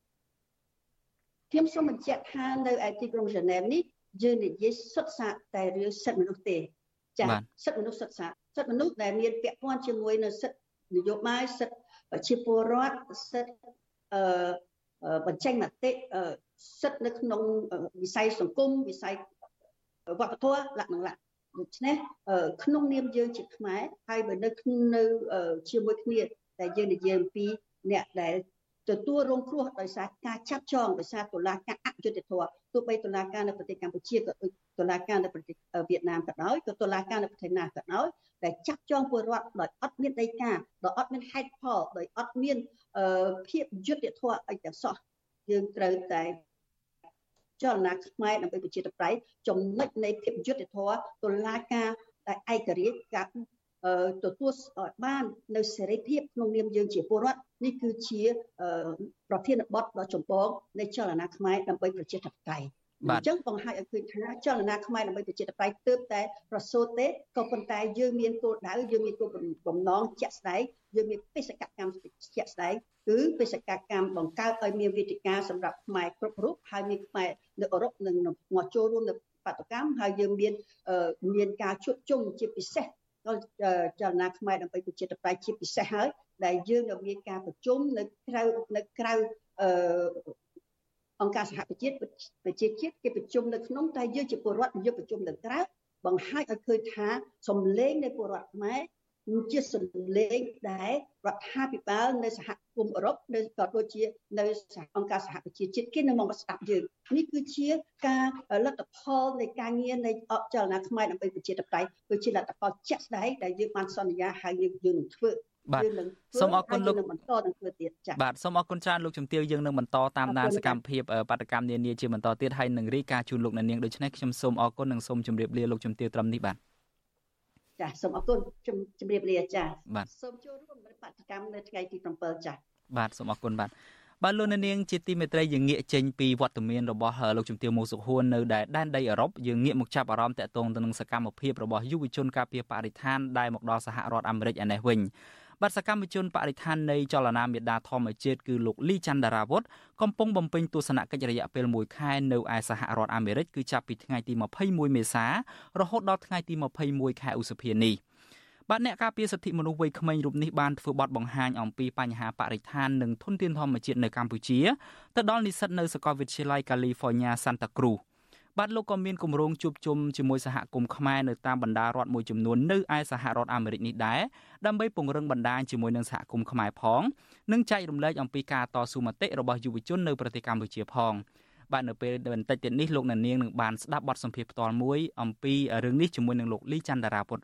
ខ្ញុំសូមបញ្ជាក់ថានៅឯទីក្រុងហ្សឺណែវនេះយើងនិយាយសុទ្ធសាធតែរឿងសិទ្ធិមនុស្សទេចា៎សិទ្ធិមនុស្សសុទ្ធសាធសិទ្ធិមនុស្សដែលមានពាក់ព័ន្ធជាមួយនៅសិទ្ធិនយោបាយសិទ្ធិជាពលរដ្ឋសិទ្ធិអឺបញ្ចេញមតិសិទ្ធិនៅក្នុងវិស័យសង្គមវិស័យវប្បធម៌លក្ខណៈដូច្នេះក្នុងនាមយើងជាខ្មែរហើយបើនៅនៅជាមួយគ្នាតែយើងនិយាយអំពីអ្នកដែលទទួលរងគ្រោះដោយសារការចាប់ចងដោយសារតុលាការអយុត្តិធម៌ទោះបីតុលាការនៅប្រទេសកម្ពុជាក៏ដូចតុលាការនៅប្រទេសវៀតណាមក៏ដោយក៏តុលាការនៅប្រទេសណាក៏ដោយតែចាប់ចងពលរដ្ឋដោយអត់មានដីកាដោយអត់មានហេតុផលដោយអត់មានភាពយុត្តិធម៌អីទាំងសោះយើងត្រូវតែចលនាខ្មែរដើម្បីប្រជាធិបតេយ្យចំណុចនៃភាពយុត្តិធម៌តុលាការដែលឯករាជ្យការទទួលបាននៅសេរីភាពក្នុងនាមយើងជាពលរដ្ឋនេះគឺជាប្រធានបទដ៏ចម្បងនៃចលនាខ្មែរដើម្បីប្រជាធិបតេយ្យអញ្ចឹងបង្ហាញឲ្យឃើញថាចលនាខ្មែរដើម្បីប្រជាធិបតេយ្យទើបតែប្រសូតទេក៏ប៉ុន្តែយើងមានគោលដៅយើងមានគោលបំណងជាក់ស្ដែងយើងមានបេសកកម្មជាក់ស្ដែងគឺបេសកកម្មបង្កើតឲ្យមានវេទិកាសម្រាប់ខ្មែរគ្រប់រូបហើយមានខ្មែរនៅអឺរ៉ុបនិងមកចូលរួមនៅបាតុកម្មហើយយើងមានមានការជួបជុំជាពិសេសចលនាខ្មែរដើម្បីប្រជាធិបតេយ្យជាពិសេសហើយដែលយើងនឹងមានការប្រជុំនៅក្រៅនៅក្រៅអឺអង្គការសហប្រជាជាតិប្រជាជាតិគេប្រជុំនៅក្នុងតែយើងជាពលរដ្ឋយើងប្រជុំនៅក្រៅបង្ហាញឲ្យឃើញថាសម្លេងនៃពលរដ្ឋខ្មែរជាសម្លេងដែលរដ្ឋាភិបាលនៅសហគមន៍អឺរ៉ុបនៅក៏ដូចជានៅអង្គការសហប្រជាជាតិគេនៅមកស្ដាប់យើងនេះគឺជាការលទ្ធផលនៃការងារនៃអចលនាខ្មែរដើម្បីប្រជាធិបតេយ្យគឺជាលទ្ធផលជាក់ស្ដែងដែលយើងបានសន្យាហើយយើងយើងនឹងធ្វើបាទសូមអរគុណលោកបន្តនឹងធ្វើទៀតចា៎បាទសូមអរគុណច្រើនលោកជំទាវយើងនឹងបន្តតាមដានសកម្មភាពបាតុកម្មនានាជាបន្តទៀតហើយនឹងរាយការណ៍ជូនលោកអ្នកនាងដូច្នេះខ្ញុំសូមអរគុណនិងសូមជម្រាបលាលោកជំទាវត្រឹមនេះបាទចាសូមអរគុណជម្រាបលាចាសូមចូលរួមបាតុកម្មនៅថ្ងៃទី7ចាបាទសូមអរគុណបាទបាទលោកអ្នកនាងជាទីមេត្រីយើងងាកចេញពីវត្តមានរបស់លោកជំទាវ ម៉ូសុខួននៅដែនដីអឺរ៉ុបយើងងាកមកចាប់អារម្មណ៍តាក់ទងទៅនឹងសកម្មភាពរបស់យុវជនការពារបរិស្ថានដែលមកដល់សហរដ្ឋអាមេរិកឯនេះវិញបាទសកម្មជនបរិស្ថាននៃចលនាមេដាធម្មជាតិគឺលោកលីច័ន្ទរាវុធកំពុងបំពេញទស្សនកិច្ចរយៈពេលមួយខែនៅឯសហរដ្ឋអាមេរិកគឺចាប់ពីថ្ងៃទី21មេសារហូតដល់ថ្ងៃទី21ខែឧសភានេះបាទអ្នកការពារសិទ្ធិមនុស្សវ័យក្មេងរូបនេះបានធ្វើបទបង្ហាញអំពីបញ្ហាបរិស្ថាននិងធនធានធម្មជាតិនៅកម្ពុជាទៅដល់និស្សិតនៅសាកលវិទ្យាល័យ California Santa Cruz បាទលោកក៏មានគម្រោងជួបជុំជាមួយសហគមន៍ខ្មែរនៅតាមបណ្ដារដ្ឋមួយចំនួននៅឯសហរដ្ឋអាមេរិកនេះដែរដើម្បីពង្រឹងបណ្ដាញជាមួយនឹងសហគមន៍ខ្មែរផងនិងចែករំលែកអំពីការតស៊ូមតិរបស់យុវជននៅប្រទេសកម្ពុជាផងបាទនៅពេលបន្តិចទៀតនេះលោកអ្នកនាងនឹងបានស្ដាប់បទសម្ភាសន៍ផ្ទាល់មួយអំពីរឿងនេះជាមួយនឹងលោកលីច័ន្ទរាវុធ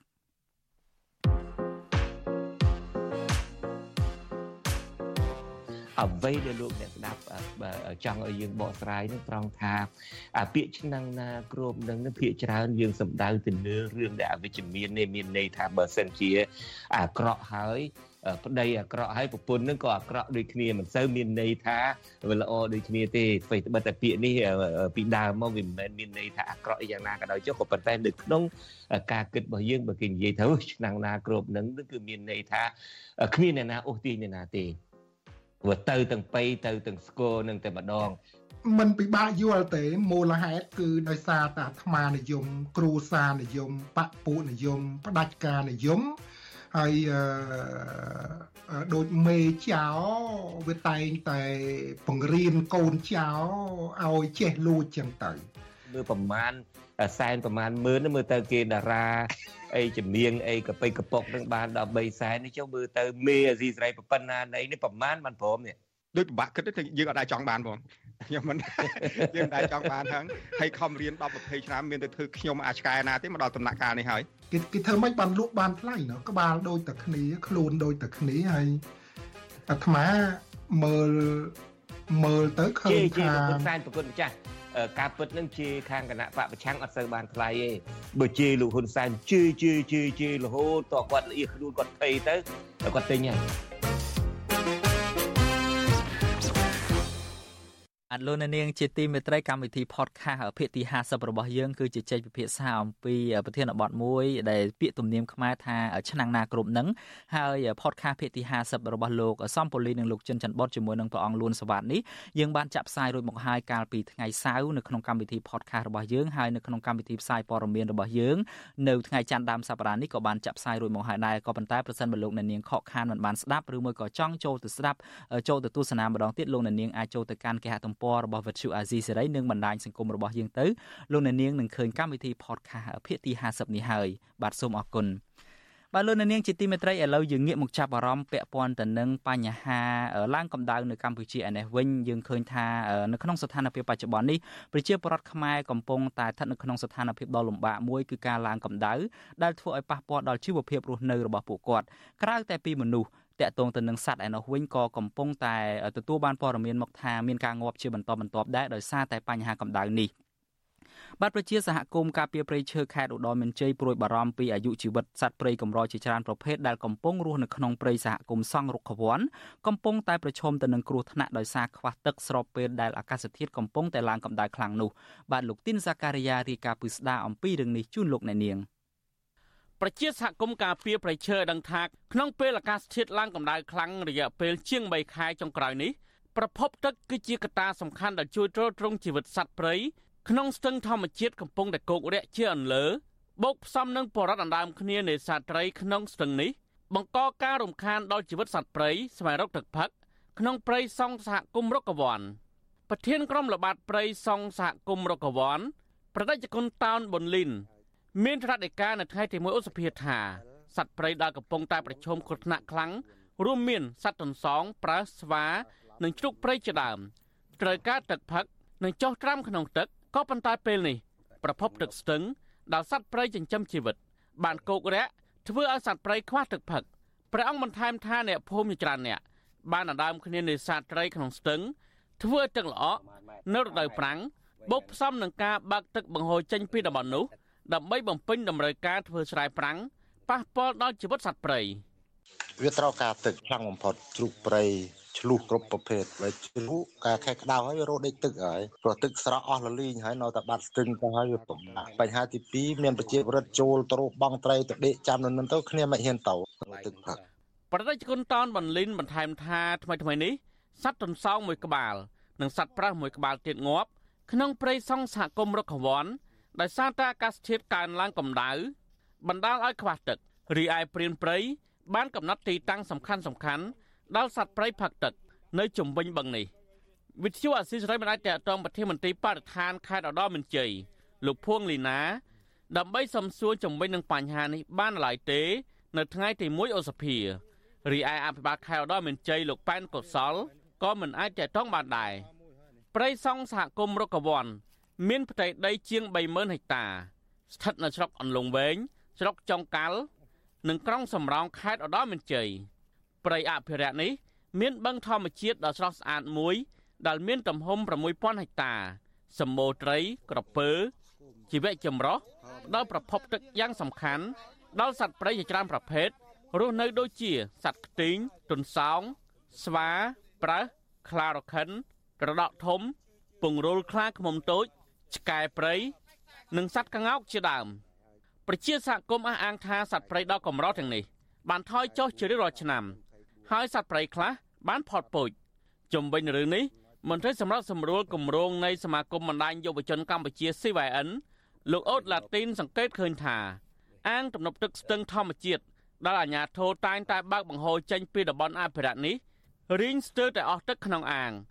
អ្វីដែលលោកអ្នកស្ដាប់ចង់ឲ្យយើងបកស្រាយនឹងត្រង់ថាពាក្យឆ្នាំងណាគ្របនឹងភាគច្រើនយើងសំដៅទៅលើរឿងដែលអវិជ្ជមាននេះមានន័យថាបើសិនជាអាក្រក់ហើយប្តីអាក្រក់ហើយប្រពន្ធនឹងក៏អាក្រក់ដូចគ្នាមិនសូវមានន័យថាវាល្អដូចគ្នាទេអ្វីត្បិតតែពាក្យនេះពីដើមមកវាមិនមែនមានន័យថាអាក្រក់យ៉ាងណាក៏ដោយចុះក៏ប៉ុន្តែនៅក្នុងការគិតរបស់យើងបើគេនិយាយទៅឆ្នាំងណាគ្របនឹងគឺមានន័យថាគ្មានអ្នកណាអូសទាញអ្នកណាទេវាទៅទាំងបីទៅទាំងស្គរនឹងតែម្ដងมันពិបាកយល់ទេមូលហេតុគឺដោយសារតែអាត្មានិយមគ្រូសានិយមបពុនិយមផ្ដាច់ការនិយមហើយដូចមេចៅវាតែងតែបង្រៀនកូនចៅឲ្យចេះលួចចឹងទៅមើលប្រមាណសែនប្រមាណម៉ឺនមើលទៅគេតារាអីជំនាញអីកប៉ិកប៉ុកនឹងបានដល់បីសែននេះចុះមើលទៅមេអាស៊ីសេរីប៉ុណ្ណាណីនេះប្រមាណបានព្រមនេះដូចពិបាកគិតទៅយើងអត់ដែរចង់បានផងខ្ញុំមិនយើងដែរចង់បានហ្នឹងហើយខំរៀនដប់ยี่สิบឆ្នាំមានទៅធ្វើខ្ញុំអាចឆ្កែណាទេមកដល់ដំណាក់កាលនេះហើយគេគេធ្វើមិនបានលក់បានថ្លៃណោះក្បាលដូចតែគ្នាខ្លួនដូចតែគ្នាហើយអាត្មាមើលមើលទៅឃើញថាជាប្រគុណប្រគុណម្ចាស់ការពិតនឹងជាខាងគណៈបកប្រឆាំងអត់សូវបានថ្លៃទេបើជាលោកហ៊ុនសែនជឿជឿជឿជឿរហូតតគាត់លៀសខ្លួនគាត់ភ័យទៅគាត់ទិញហើយអត់លោកនាងជាទីមេត្រីកម្មវិធី podcast ភាគទីห้าสิบរបស់យើងគឺជាជ័យពិភាក្សាអំពីប្រធានបទមួយដែលពាក្យទំនៀមខ្មែរថាឆ្នាំងណាគ្រប់នឹងហើយ podcast ភាគទីห้าสิบរបស់លោកសំពូលីនិងលោកចិនច័ន្ទបុតជាមួយនឹងព្រះអង្គលួនសវ៉ាតនេះយើងបានចាក់ផ្សាយរួចមកហើយកាលពីថ្ងៃសៅរ៍នៅក្នុងកម្មវិធី podcast របស់យើងហើយនៅក្នុងកម្មវិធីផ្សាយព័ត៌មានរបស់យើងនៅថ្ងៃច័ន្ទដើមសប្តាហ៍នេះក៏បានចាក់ផ្សាយរួចមកហើយដែរក៏ប៉ុន្តែប្រសិនបើលោកអ្នកនាងខកខានមិនបានស្ដាប់ឬមួយក៏ចង់ចូលទៅស្ដាប់ចូលទៅទស្សនាម្ដងទៀតលោកអ្នកនាងអាចចូលទៅកាន់គេហទំព័ររបស់វិទ្យុអាស៊ីសេរីនិងបណ្ដាញសង្គមរបស់យើងទៅលោកអ្នកនាងនឹងឃើញកម្មវិធី podcast ភាគទីห้าสิบនេះហើយបាទសូមអរគុណបាទលោកអ្នកនាងជាទីមេត្រីឥឡូវយើងងាកមកចាប់អារម្មណ៍ពាក់ព័ន្ធទៅនឹងបញ្ហាឡើងកម្ដៅនៅកម្ពុជាឯនេះវិញយើងឃើញថានៅក្នុងស្ថានភាពបច្ចុប្បន្ននេះប្រជាពលរដ្ឋខ្មែរកំពុងតែស្ថិតនៅក្នុងស្ថានភាពដ៏លំបាកមួយគឺការឡើងកម្ដៅដែលធ្វើឲ្យប៉ះពាល់ដល់ជីវភាពរស់នៅរបស់ពួកគាត់ក្រៅតែពីមនុស្សតាក់ទងទៅនឹងសត្វឯនោះវិញក៏កំពុងតែទទួលបានព័ត៌មានមកថាមានការងាប់ជាបន្តបន្ទាប់ដែរដោយសារតែបញ្ហាកម្ដៅនេះបាទប្រជាសហគមន៍ការពារព្រៃឈើខេត្តឧត្តរមានជ័យព្រួយបារម្ភពីអាយុជីវិតសត្វព្រៃកម្រជាច្រើនប្រភេទដែលកំពុងរស់នៅក្នុងព្រៃសហគមន៍សង់រុក្ខវ័នកំពុងតែប្រឈមទៅនឹងគ្រោះថ្នាក់ដោយសារខ្វះទឹកស្របពេលដែលអាកាសធាតុកំពុងតែឡើងកម្ដៅខ្លាំងនោះបាទលោកទីនសាការីយ៉ារាយការណ៍ពីស្ដារអំពីរឿងនេះជូនលោកអ្នកនាងប្រជាសហគមន៍ការពារព្រៃឈើដឹងថាក្នុងពេលអាកាសធាតុឡើងកម្ដៅខ្លាំងរយៈពេលជាងបីខែចុងក្រោយនេះប្រភពទឹកគឺជាកត្តាសំខាន់ដែលជួយទ្រទ្រង់ជីវិតសត្វព្រៃក្នុងស្ទឹងធម្មជាតិកំពុងតែគោករាក់ជាអន្លើបូកផ្សំនឹងបរិយាអណ្ដើមគ្នានៃសត្វត្រីក្នុងស្ទឹងនេះបង្កការរំខានដល់ជីវិតសត្វព្រៃស្វែងរកទឹកផឹកក្នុងព្រៃសង់សហគមន៍រុក្ខវ័នប្រធានក្រុមល្បាតព្រៃសង់សហគមន៍រុក្ខវ័នប្រតិជនតោនប៊ុនលីនមានរដ្ឋាភិបាលនៅថ្ងៃទីមួយឧសភាថាសត្វព្រៃដែលកំពុងតែប្រឈមគ្រោះថ្នាក់ខ្លាំងរួមមានសត្វទន្សោងប្រើស្វានិងជ្រូកព្រៃជាដើមត្រូវការទឹកផឹកនិងចុះត្រាំក្នុងទឹកក៏ប៉ុន្តែពេលនេះប្រភពទឹកស្ទឹងដែលសត្វព្រៃចិញ្ចឹមជីវិតបានកោករាក់ធ្វើឲ្យសត្វព្រៃខ្វះទឹកផឹកព្រះអង្គបន្ថែមថាអ្នកភូមិជាច្រើនអ្នកបានដណ្ដើមគ្នានេសាទត្រីក្នុងស្ទឹងធ្វើឲ្យទឹកល្អក់នៅរដូវប្រាំងបូកផ្សំនឹងការបាក់ទឹកបង្ហូរចេញពីតំបន់នោះដើម្បីបំពេញតម្រូវការធ្វើស្រែប្រាំងប៉ះពាល់ដល់ជីវិតសត្វព្រៃវាត្រូវការទឹកខ្លាំងបំផុតជ្រូកព្រៃឆ្លុះគ្រប់ប្រភេទបើជ្រូកការខែក្តៅហើយវារត់ដេកទឹកហើយព្រោះទឹកស្រកអស់លលីងហើយនៅតែបាត់ស្ទឹងទៅហើយវាពិបាកបញ្ហាទីពីរមានប្រជាពលរដ្ឋចូលទៅរកបងត្រីទៅដេកចាំនៅនឹងទៅគ្នាមិនហ៊ានទៅទឹកផឹកប្រតិជនតោនបន្លិនបន្ថែមថាថ្មីថ្មីនេះសត្វទន្សោងមួយក្បាលនិងសត្វប្រើសមួយក្បាលទៀតងាប់ក្នុងព្រៃសង់សហគមន៍រុក្ខវ័នដោយសារតែអាកាសធាតុកើនឡើងកម្ដៅបណ្ដាលឲ្យខ្វះទឹករីឯព្រានព្រៃបានកំណត់ទីតាំងសំខាន់សំខាន់ដល់សត្វព្រៃផឹកទឹកនៅជុំវិញបឹងនេះវិទ្យុអាស៊ីសេរីបានអាចតាក់ទងប្រធានមន្ត្រីបរិស្ថានខេត្តឧត្តរមានជ័យលោកភួងលីណាដើម្បីសំសួរជុំវិញនឹងបញ្ហានេះបានឡើយទេនៅថ្ងៃទីមួយឧសភារីឯអភិបាលខេត្តឧត្តរមានជ័យលោកប៉ែនកុសលក៏មិនអាចតាក់ទងបានដែរព្រៃសង់សហគមន៍រុក្ខវ័នមានផ្ទៃដីជាងបីម៉ឺនហិកតាស្ថិតនៅស្រុកអន្លង់វែងស្រុកចុងកាល់និងក្រុងសំរោងខេត្តឧត្តរមានជ័យព្រៃអភិរក្សនេះមានបឹងធម្មជាតិដ៏ស្រស់ស្អាតមួយដែលមានទំហំប្រាំមួយពាន់ហិកតាសម្បូរត្រីក្រពើជីវៈចម្រុះដល់ប្រភពទឹកយ៉ាងសំខាន់ដល់សត្វព្រៃជាច្រើនប្រភេទរស់នៅដូចជាសត្វខ្ទីងទន្សោងស្វាប្រើសខ្លារខិនត្រដក់ធំពង្រូលខ្លាឃ្មុំតូចឆ្កែព្រៃនិងសត្វក្ងោកជាដើមប្រជាសហគមន៍អះអាងថាសត្វព្រៃដ៏កម្រទាំងនេះបានថយចុះជារៀងរាល់ឆ្នាំហើយសត្វព្រៃខ្លះបានផុតពូជជុំវិញរឿងនេះមន្ត្រីសម្រាប់សម្រួលគម្រោងនៃសមាគមបណ្ដាញយុវជនកម្ពុជា C Y N លោកអូតឡាទីនសង្កេតឃើញថាអាងទំនប់ទឹកស្ទឹងធម្មជាតិដែលអាជ្ញាធរតែងតែបើកបង្ហូរចេញពីតំបន់អភិរក្សនេះរីងស្ទើរតែអស់ទឹកក្នុងអាង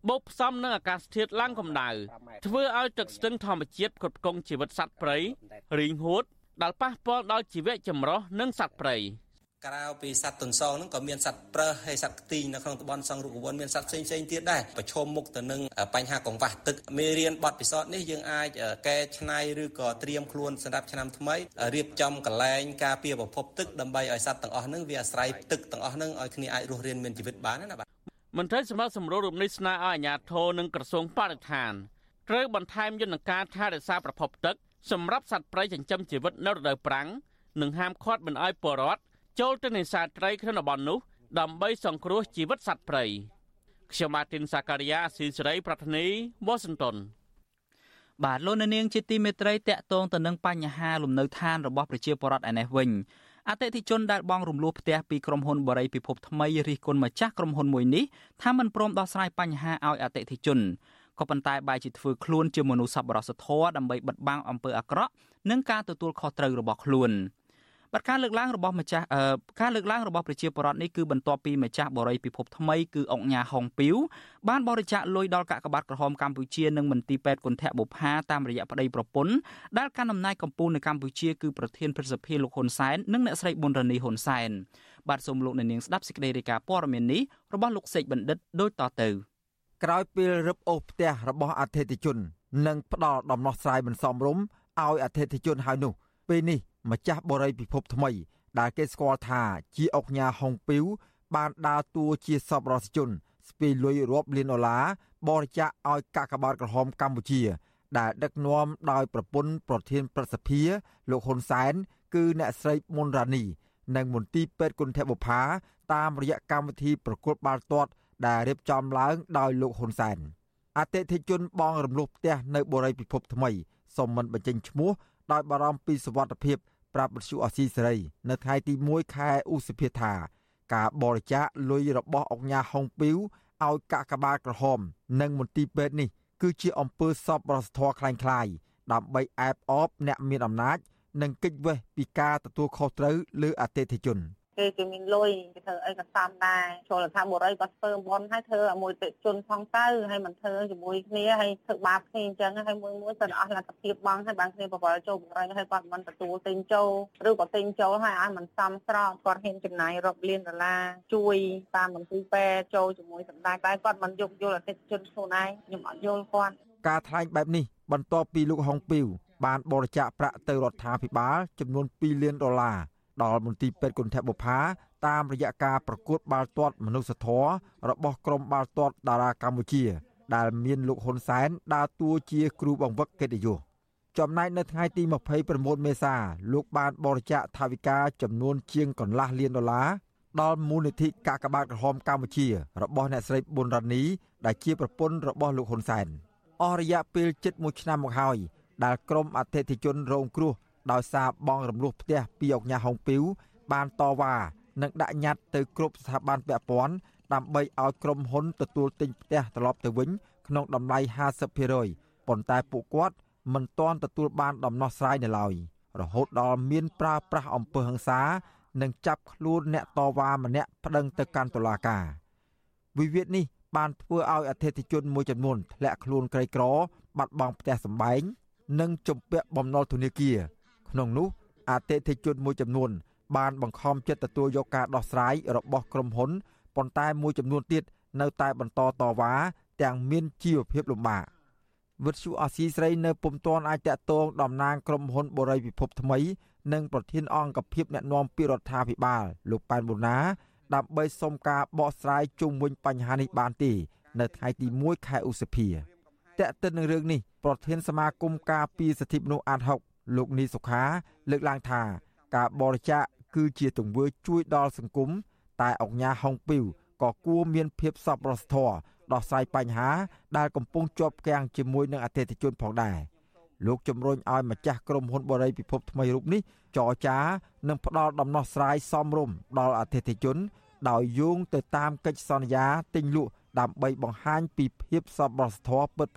បូកផ្សំនឹងអាកាសធាតុឡើងកម្ដៅធ្វើឲ្យទឹកស្ទឹងធម្មជាតិផ្គត់ផ្គង់ជីវិតសត្វព្រៃរីងហួតដែលប៉ះពាល់ដល់ជីវៈចម្រុះនិងសត្វព្រៃក្រៅពីសត្វទុនសងហ្នឹងក៏មានសត្វប្រើសហើយសត្វខ្ទីងនៅក្នុងតំបន់សង្រុកវ័នមានសត្វផ្សេងផ្សេងទៀតដែរប្រឈមមុខទៅនឹងបញ្ហាកង្វះទឹកមេរៀនបទពិសោធន៍នេះយើងអាចកែច្នៃឬក៏ត្រៀមខ្លួនសម្រាប់ឆ្នាំថ្មីរៀបចំកន្លែងការពារប្រភពទឹកដើម្បីឲ្យសត្វទាំងអស់ហ្នឹងវាអាស្រ័យទឹកទាំងអស់ហ្នឹងឲ្យគ្នាអាចរស់រានមានជីវិតបានណាបាទមន្ត្រីសម្រាប់សម្រួលរូបនេះស្នើឲ្យអាជ្ញាធរនិងក្រសួងបរិស្ថានត្រូវបន្ថែមយន្តការថែរក្សាប្រភពទឹកសម្រាប់សត្វព្រៃចិញ្ចឹមជីវិតនៅរដូវប្រាំងនិងហាមឃាត់មិនឲ្យពលរដ្ឋចូលទៅនេសាទត្រីក្នុងតំបន់នោះដើម្បីសង្គ្រោះជីវិតសត្វព្រៃខ្ញុំម៉ាទីនសាការីយ៉ាស៊ីសេរីប្រធានីវ៉ាស៊ីនតោនបាទលោកនាងជាទីមេត្រីតាក់ទងទៅនឹងបញ្ហាលំនៅឋានរបស់ប្រជាពលរដ្ឋឯនេះវិញអតិថិជនដែលបងរំលោះផ្ទះពីក្រុមហ៊ុនបរិយពិភពថ្មីរិះគន់ម្ចាស់ក្រុមហ៊ុនមួយនេះថាមិនព្រមដោះស្រាយបញ្ហាឲ្យអតិថិជនក៏ប៉ុន្តែបែរជាធ្វើខ្លួនជាមនុស្សសប្បុរសធម៌ដើម្បីបិទបាំងអំពើអាក្រក់និងការទទួលខុសត្រូវរបស់ខ្លួនបាទការលើកឡើងរបស់ម្ចាស់ការលើកឡើងរបស់ប្រជាពលរដ្ឋនេះគឺបន្ទាប់ពីម្ចាស់បរិយពិភពថ្មីគឺអង្គញាហុងពីវបានបរិច្ចាគលុយដល់កាកបាទក្រហមកម្ពុជានិងមន្ទីរពេទ្យគន្ធបុប្ផាតាមរយៈប្តីប្រពន្ធដែលកាន់អំណាចកម្ពុជានៅកម្ពុជាគឺប្រធានព្រឹទ្ធសភាលោកហ៊ុនសែននិងអ្នកស្រីប៊ុនរ៉ានីហ៊ុនសែនបាទសូមលោកអ្នកនាងស្ដាប់សេចក្តីរាយការណ៍ព័ត៌មាននេះរបស់លោកសេកបណ្ឌិតដូចតទៅក្រោយពេលរឹបអូសផ្ទះរបស់អតិថិជននិងផ្ដល់ដំណោះស្រាយមិនសមរម្យឲ្យអតិថិជនហើយនោះពេលនេះម្ចាស់បរិយពិភពថ្មីដែលគេស្គាល់ថាជាអង្គញាហុងពីវបានដើរតួជាសប្បុរសជនស្ពាយលុយរាប់លានដុល្លារបរិច្ចាគឲ្យកាកបាទក្រហមកម្ពុជាដែលដឹកនាំដោយប្រពន្ធប្រធានព្រឹទ្ធសភាលោកហ៊ុនសែនគឺអ្នកស្រីប៊ុនរ៉ានីនិងមន្ទីរពេទ្យគន្ធបុប្ផាតាមរយៈកម្មវិធីប្រកួតបាល់ទាត់ដែលរៀបចំឡើងដោយលោកហ៊ុនសែនអតិថិជនបងរំលោះផ្ទះនៅបរិយពិភពថ្មីសូមមិនបញ្ចេញឈ្មោះដោយបារម្ភពីសុវត្ថិភាពប្រាប់វិទ្យុអស៊ីសេរីនៅថ្ងៃទីមួយខែឧសភាថាការបរិច្ចាគលុយរបស់អង្គញាហុងពីវឲ្យកាកបាទក្រហមនិងមន្ទីរពេទ្យនេះគឺជាអំពើសប្បុរសធម៌คล้ายៗដើម្បីអែបអបអ្នកមានអំណាចនិងគេចវេះពីការទទួលខុសត្រូវលើអតិថិជនគេគេមានលុយគេធ្វើអីក៏តាមដែរចូលថាបរិយក៏ធ្វើបន់ហើយធ្វើឲ្យមួយតិជនផងទៅហើយមិនធ្វើជាមួយគ្នាហើយធ្វើបាបគ្នាអញ្ចឹងហើយមួយមួយទៅអស់លទ្ធភាពបងហើយបានគ្នាបបរចូលបរិយហើយគាត់មិនទទួលទិញចូលឬក៏ទិញចូលហើយឲ្យមិនសមស្របគាត់ហ៊ានចំណាយរាប់លានដុល្លារជួយតាមមន្ទីរពេទ្យចូលជាមួយសម្ដេចតែគាត់មិនយកយល់អតិថិជនខ្លួនឯងខ្ញុំអត់យល់គាត់ការថ្លែងបែបនេះបន្ទាប់ពីលោកហុងពីវបានបរិច្ចាគប្រាក់ទៅរដ្ឋាភិបាលចំនួនពីរលានដុល្លារដល់មន្ទីរពេទ្យគន្ធបុប្ផាតាមរយៈការប្រកួតបាល់ទាត់មនុស្សធម៌របស់ក្រុមបាល់ទាត់តារាកម្ពុជាដែលមានលោកហ៊ុនសែនដើរតួជាគ្រូបង្វឹកកិត្តិយសចំណែកនៅថ្ងៃទីម្ភៃប្រាំបួនមេសាលោកបានបរិច្ចាគថវិកាចំនួនជាងកន្លះលានដុល្លារដល់មូលនិធិកាកបាទក្រហមកម្ពុជារបស់អ្នកស្រីប៊ុនរ៉ានីដែលជាប្រពន្ធរបស់លោកហ៊ុនសែនអស់រយៈពេលជិតមួយឆ្នាំមកហើយដែលក្រុមអតិថិជនរងគ្រោះដោយសារបងរំលោះផ្ទះពីអង្គញាហុងពីវបានតវ៉ានិងដាក់ញត្តិទៅគ្រប់ស្ថាប័នពាក់ព័ន្ធដើម្បីឲ្យក្រុមហ៊ុនទទួលទិញផ្ទះត្រឡប់ទៅវិញក្នុងតម្លៃ ហាសិបភាគរយ ប៉ុន្តែពួកគាត់មិនទាន់ទទួលបានដំណោះស្រាយនៅឡើយរហូតដល់មានប្រើប្រាស់អំពើហិង្សានិងចាប់ខ្លួនអ្នកតវ៉ាម្នាក់ប្តឹងទៅកាន់តុលាការវិវាទនេះបានធ្វើឲ្យអតិថិជនមួយចំនួនធ្លាក់ខ្លួនក្រីក្របាត់បង់ផ្ទះសម្បែងនិងជំពាក់បំណុលធនាគារក្នុងនោះអតិថិជនមួយចំនួនបានបង្ខំចិត្តទទួលយកការដោះស្រាយរបស់ក្រុមហ៊ុនប៉ុន្តែមួយចំនួនទៀតនៅតែបន្តតវ៉ាទាំងមានជីវភាពលំបាកវិទ្យុអស៊ីសេរីនៅពុំទាន់អាចតាក់ទងតំណាងក្រុមហ៊ុនបរិយពិភពថ្មីនិងប្រធានអង្គភិបអ្នកណែនាំពីរដ្ឋាភិបាលលោកប៉ែនប៊ូណាដើម្បីសុំការបកស្រាយជុំវិញបញ្ហានេះបានទេនៅថ្ងៃទីមួយខែឧសភាតាក់ទិននឹងរឿងនេះប្រធានសមាគមការពារសិទ្ធិមនុស្សអាតហុកលោកនីសុខាលើកឡើងថាការបរិច្ចាគគឺជាទង្វើជួយដល់សង្គមតែអង្គញាហុងពីវក៏គួរមានភាពសប្បុរសធម៌ដោះស្រាយបញ្ហាដែលកំពុងជាប់គាំងជាមួយនឹងអតិថិជនផងដែរលោកជំរុញឲ្យម្ចាស់ក្រុមហ៊ុនបរិយពិភពថ្មីរូបនេះចរចានិងផ្ដល់ដំណោះស្រាយសមរម្យដល់អតិថិជនដោយយោងទៅតាមកិច្ចសន្យាទិញលក់ដើម្បីបង្ហាញពីភាពសប្បុរសធម៌ពិតប្រាកដ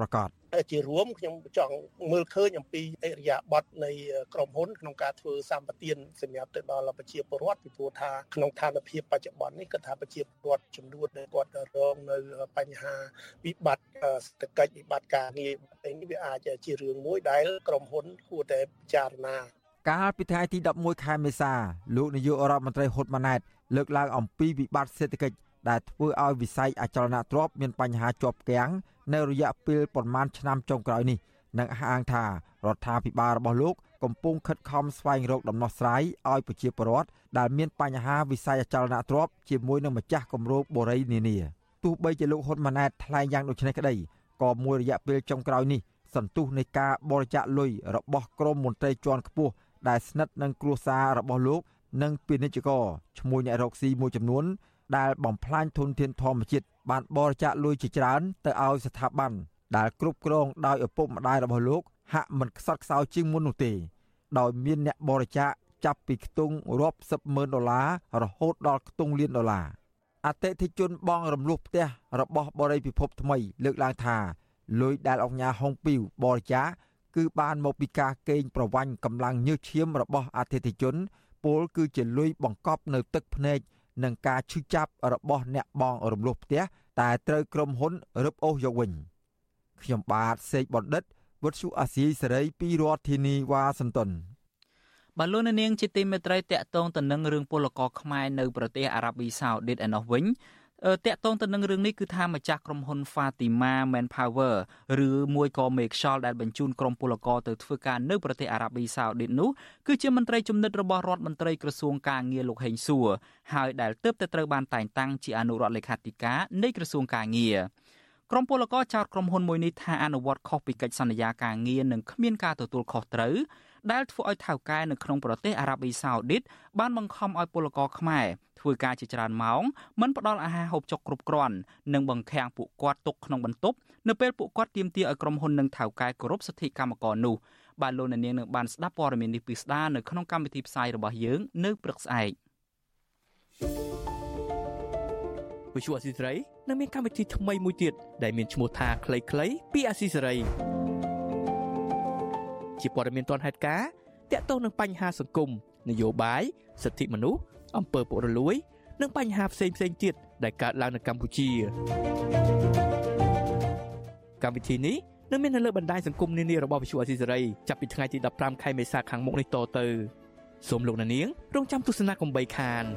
ជារួមខ្ញុំចង់មើលឃើញអំពីអរិយាប័ត្រនៃក្រុមហ៊ុនក្នុងការធ្វើសម្បទានសម្រាប់ទៅដល់ប្រជាពលរដ្ឋពីព្រោះថាក្នុងស្ថានភាពបច្ចុប្បន្ននេះគឺថាប្រជាពលរដ្ឋចំនួនដែលគាត់រងនៅបញ្ហាវិបត្តិសេដ្ឋកិច្ចវិបត្តិការងារនេះវាអាចជារឿងមួយដែលក្រុមហ៊ុនគួរតែពិចារណាកាលពីថ្ងៃទីដប់មួយខែមេសាលោកនាយករដ្ឋមន្ត្រីហ៊ុនម៉ាណែតលើកឡើងអំពីវិបត្តិសេដ្ឋកិច្ចដែលធ្វើឲ្យវិស័យអចលនទ្រព្យមានបញ្ហាជាប់គាំងនៅរយៈពេលប្រមាណឆ្នាំចុងក្រោយនេះនិងអះអាងថារដ្ឋាភិបាលរបស់លោកកំពុងខិតខំស្វែងរកដំណោះស្រាយឲ្យប្រជាពលរដ្ឋដែលមានបញ្ហាវិស័យអចលនទ្រព្យជាមួយនឹងម្ចាស់គម្រោងបូរីនានាទោះបីជាលោកហ៊ុនម៉ាណែតថ្លែងយ៉ាងដូចនេះក្តីក៏មួយរយៈពេលចុងក្រោយនេះសន្ទុះនៃការបរិច្ចាគលុយរបស់ក្រមមន្ត្រីជាន់ខ្ពស់ដែលស្និទ្ធនឹងគ្រួសាររបស់លោកនិងពាណិជ្ជករឈ្មោះអ្នករកស៊ីមួយចំនួនដែលបំផ្លាញធនធានធម្មជាតិបានបរិច្ចាគលុយជាច្រើនទៅឲ្យស្ថាប័នដែលគ្រប់គ្រងដោយឪពុកម្ដាយរបស់លោកហាក់មិនខ្សត់ខ្សោយជាងមុននោះទេដោយមានអ្នកបរិច្ចាគចាប់ពីខ្ទង់រាប់សិបម៉ឺនដុល្លាររហូតដល់ខ្ទង់លានដុល្លារអតិថិជនបងរំលោះផ្ទះរបស់បរិយាពិភពថ្មីលើកឡើងថាលុយដែលអង្គញាហុងពីវបរិច្ចាគគឺបានមកពីការកេងប្រវ័ញ្ចកម្លាំងញើសឈាមរបស់អតិថិជនពលគឺជាលុយបង្កប់នៅទឹកភ្នែកនិងការឈឺចាប់របស់អ្នកបងរំលោះផ្ទះតែត្រូវក្រុមហ៊ុនរឹបអូសយកវិញខ្ញុំបាទសេកបណ្ឌិតវុទ្ធុអាស៊ីសេរីពីរដ្ឋធានីវ៉ាស៊ីនតោនបាទលោកនាងជាទីមេត្រីតាក់ទងទៅនឹងរឿងពលករខ្មែរនៅប្រទេសអារ៉ាប៊ីសាអូឌីតឯណោះវិញតាក់ទងទៅនឹងរឿងនេះគឺថាម្ចាស់ក្រុមហ៊ុន Fatima Manpower ឬមួយក៏មេខ្យល់ដែលបញ្ជូនក្រុមពលករទៅធ្វើការនៅប្រទេសអារ៉ាប៊ីសាអូឌីតនោះគឺជាមន្ត្រីជំនិតរបស់រដ្ឋមន្ត្រីក្រសួងការងារលោកហេងសួរហើយដែលទើបតែត្រូវបានតែងតាំងជាអនុរដ្ឋលេខាធិការនៃក្រសួងការងារក្រុមពលករចោទក្រុមហ៊ុនមួយនេះថាអនុវត្តខុសពីកិច្ចសន្យាការងារនិងគ្មានការទទួលខុសត្រូវដែលធ្វើឲ្យថៅកែនៅក្នុងប្រទេសអារ៉ាប៊ីសាអូឌីតបានបង្ខំឲ្យពលករខ្មែរធ្វើការជាច្រើនម៉ោងមិនផ្ដល់អាហារហូបចុកគ្រប់គ្រាន់និងបង្ខាំងពួកគាត់ទុកក្នុងបន្ទប់នៅពេលពួកគាត់ទាមទារឲ្យក្រុមហ៊ុននិងថៅកែគោរពសិទ្ធិកម្មករនោះបាទលោកអ្នកនាងនឹងបានស្ដាប់ព័ត៌មាននេះពីស្ដារនៅក្នុងកម្មវិធីផ្សាយរបស់យើងនៅព្រឹកស្អែកវិទ្យុអស៊ីសេរីនឹងមានកម្មវិធីថ្មីមួយទៀតដែលមានឈ្មោះថាខ្លីៗពីអស៊ីសេរីជាព័ត៌មានទាន់ហេតុការណ៍ទាក់ទងនឹងបញ្ហាសង្គមនយោបាយសិទ្ធិមនុស្សអំពើពុករលួយនិងបញ្ហាផ្សេងផ្សេងទៀតដែលកើតឡើងនៅកម្ពុជាកម្មវិធីនេះនឹងមាននៅលើបណ្ដាញសង្គមនានារបស់វិទ្យុអស៊ីសេរីចាប់ពីថ្ងៃទីដប់ប្រាំខែមេសាខាងមុខនេះតទៅសូមលោកអ្នកនាងរងចាំទស្សនាកុំបីខាន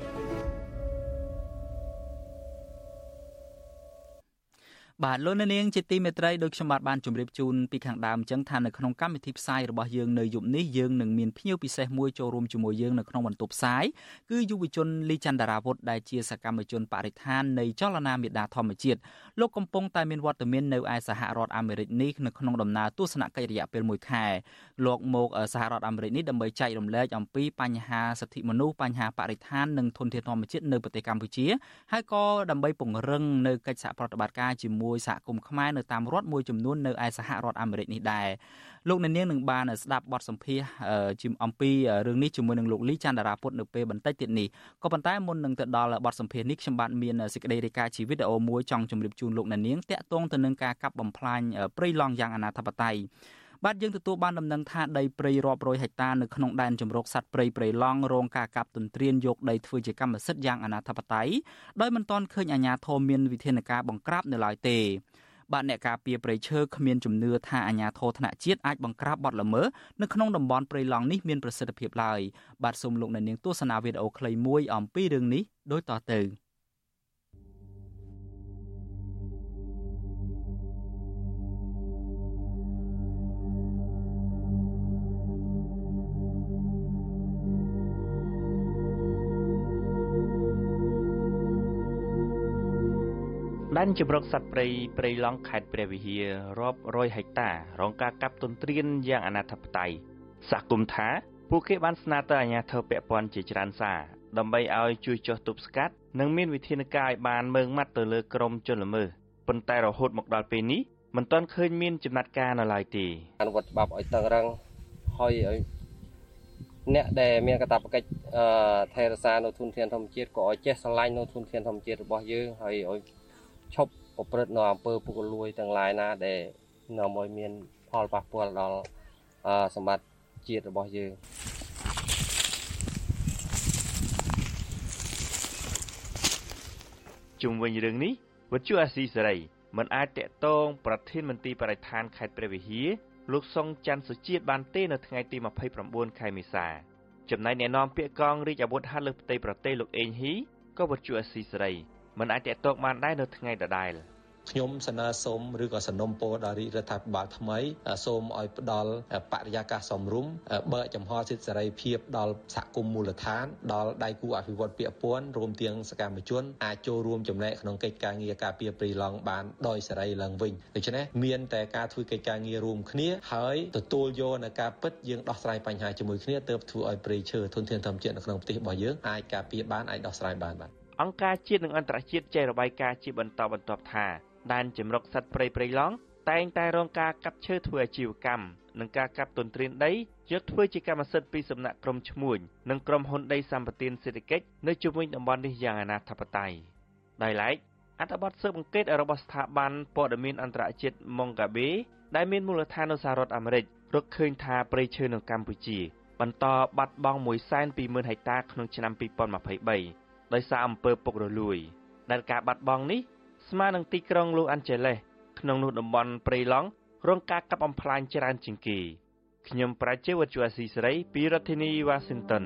បាទលោកនាងជាទីមេត្រីដោយខ្ញុំបាទបានជម្រាបជូនពីខាងដើមអញ្ចឹងថានៅក្នុងកម្មវិធីផ្សាយរបស់យើងនៅយប់នេះយើងនឹងមានភ្ញៀវពិសេសមួយចូលរួមជាមួយយើងនៅក្នុងបន្ទប់ផ្សាយគឺយុវជនលីចន្ទរាវុធដែលជាសកម្មជនបរិស្ថាននៃចលនាមេដាធម្មជាតិលោកកំពុងតែមានវត្តមាននៅឯសហរដ្ឋអាមេរិកនេះនៅក្នុងដំណើរទស្សនកិច្ចរយៈពេលមួយខែលោកមកសហរដ្ឋអាមេរិកនេះដើម្បីចែករំលែកអំពីបញ្ហាសិទ្ធិមនុស្សបញ្ហាបរិស្ថាននិងធនធានធម្មជាតិនៅប្រទេសកម្ពុជាហើយក៏ដើម្បីពង្រឹងនៅកិច្ចសហប្រតិបត្តិការជាមួយសហគមន៍ខ្មែរនៅតាមរដ្ឋមួយចំនួននៅឯសហរដ្ឋអាមេរិកនេះដែរលោកអ្នកនាងនឹងបានស្ដាប់បទសម្ភាសន៍អំពីរឿងនេះជាមួយនឹងលោកលីចន្ទរាពុទ្ធនៅពេលបន្តិចទៀតនេះក៏ប៉ុន្តែមុននឹងទៅដល់បទសម្ភាសន៍នេះខ្ញុំបាទមានសេចក្តីរាយការណ៍ជាវីដេអូមួយចង់ជម្រាបជូនលោកអ្នកនាងតាក់ទងទៅនឹងការកាប់បំផ្លាញព្រៃឡង់យ៉ាងអនាធិបតេយ្យបាទយើងទទួលបានដំណឹងថាដីព្រៃរាប់រយហិកតានៅក្នុងដែនជម្រកសត្វព្រៃព្រៃឡង់រងការកាប់ទន្ទ្រានយកដីធ្វើជាកម្មសិទ្ធិយ៉ាងអនាធិបតេយ្យដោយមិនទាន់ឃើញអាជ្ញាធរមានវិធានការបង្ក្រាបនៅឡើយទេបាទអ្នកការពារព្រៃឈើគ្មានជំនឿថាអាជ្ញាធរថ្នាក់ជាតិអាចបង្ក្រាបបទល្មើសនៅក្នុងតំបន់ព្រៃឡង់នេះមានប្រសិទ្ធភាពឡើយបាទសូមលោកអ្នកនាងទស្សនាវីដេអូខ្លីមួយអំពីរឿងនេះដូចតទៅដែនជម្រកសត្វព្រៃព្រៃឡង់ខេត្តព្រះវិហាររាប់រយហិកតារងការកាប់ទន្ទ្រានយ៉ាងអនាធិបតេយ្យសហគមន៍ថាពួកគេបានស្នើទៅអាជ្ញាធរពាក់ព័ន្ធជាច្រើនសារដើម្បីឲ្យជួយចុះទប់ស្កាត់និងមានវិធានការឲ្យបានម៉ឺងម៉ាត់ទៅលើក្រុមជនល្មើសប៉ុន្តែរហូតមកដល់ពេលនេះមិនទាន់ឃើញមានចំណាត់ការនៅឡើយទេអនុវត្តច្បាប់ឲ្យតឹងរ៉ឹងហើយឲ្យអ្នកដែលមានកាតព្វកិច្ចអឺថែរក្សានៅធនធានធម្មជាតិក៏ឲ្យចេះស្រឡាញ់នៅធនធានធម្មជាតិរបស់យើងហើយឲ្យឈប់ប្រព្រឹត្តនៅអំពើពុករលួយទាំងឡាយណាដែលនាំឲ្យមានផលប៉ះពាល់ដល់សម្បត្តិជាតិរបស់យើងជុំវិញរឿងនេះវិទ្យុអាស៊ីសេរីមិនអាចតាក់ទងប្រធានមន្ត្រីបរិស្ថានខេត្តព្រះវិហារលោកសុងច័ន្ទសុជាតិបានទេនៅថ្ងៃទីម្ភៃប្រាំបួនខែមេសាចំណែកអ្នកនាំពាក្យកងរាជអាវុធហត្ថលើផ្ទៃប្រទេសលោកអេងហ៊ីក៏វិទ្យុអាស៊ីសេរីមិនអាចតាក់ទងបានដែរនៅថ្ងៃដដែលខ្ញុំសនើសូមឬក៏សំណូមពរដល់រដ្ឋាភិបាលថ្មីសូមឲ្យផ្ដល់បរិយាកាសសមរម្យបើកចំហសិទ្ធិសេរីភាពដល់សហគមន៍មូលដ្ឋានដល់ដៃគូអភិវឌ្ឍពាក់ព័ន្ធរួមទាំងសកម្មជនអាចចូលរួមចំណែកក្នុងកិច្ចការងារការពារព្រៃឡង់បានដោយសេរីឡើងវិញដូច្នេះមានតែការធ្វើកិច្ចការងាររួមគ្នាហើយទទួលយកនៅការពិតយើងដោះស្រាយបញ្ហាជាមួយគ្នាទើបធ្វើឲ្យព្រៃឈើធនធានធម្មជាតិនៅក្នុងប្រទេសរបស់យើងអាចការពារបានអាចដោះស្រាយបានបាទអង្គការជាតិនិងអន្តរជាតិចេញរបាយការណ៍ជាបន្តបន្ទាប់ថាដែនជម្រកសត្វព្រៃព្រៃឡង់តែងតែរងការកាប់ឈើធ្វើអាជីវកម្មនិងការកាប់ទន្ទ្រានដីយកធ្វើជាកម្មសិទ្ធិពីសំណាក់ក្រុមឈ្មួញនិងក្រុមហ៊ុនដីសម្បត្តិសេដ្ឋកិច្ចនៅជុំវិញតំបន់នេះយ៉ាងអនាធិបតេយ្យដោយឡែកអត្ថបទស៊ើបអង្កេតរបស់ស្ថាប័នព័ត៌មានអន្តរជាតិ Mongabe ដែលមានមូលដ្ឋាននៅសហរដ្ឋអាមេរិករកឃើញថាព្រៃឈើនៅកម្ពុជាបន្តបាត់បង់ មួយសែនពីរម៉ឺន ហិកតាក្នុងឆ្នាំពីរពាន់ម្ភៃបីដោយសារអំពើពុករលួយដែលការបាត់បង់នេះស្មើនឹងទីក្រុង Los Angeles ក្នុងនោះតំបន់ព្រៃឡង់រងការកាប់បំផ្លាញច្រើនជាងគេខ្ញុំប្រាជ្ញវុទ្ធុអាស៊ីសេរីពីរដ្ឋធានី Washington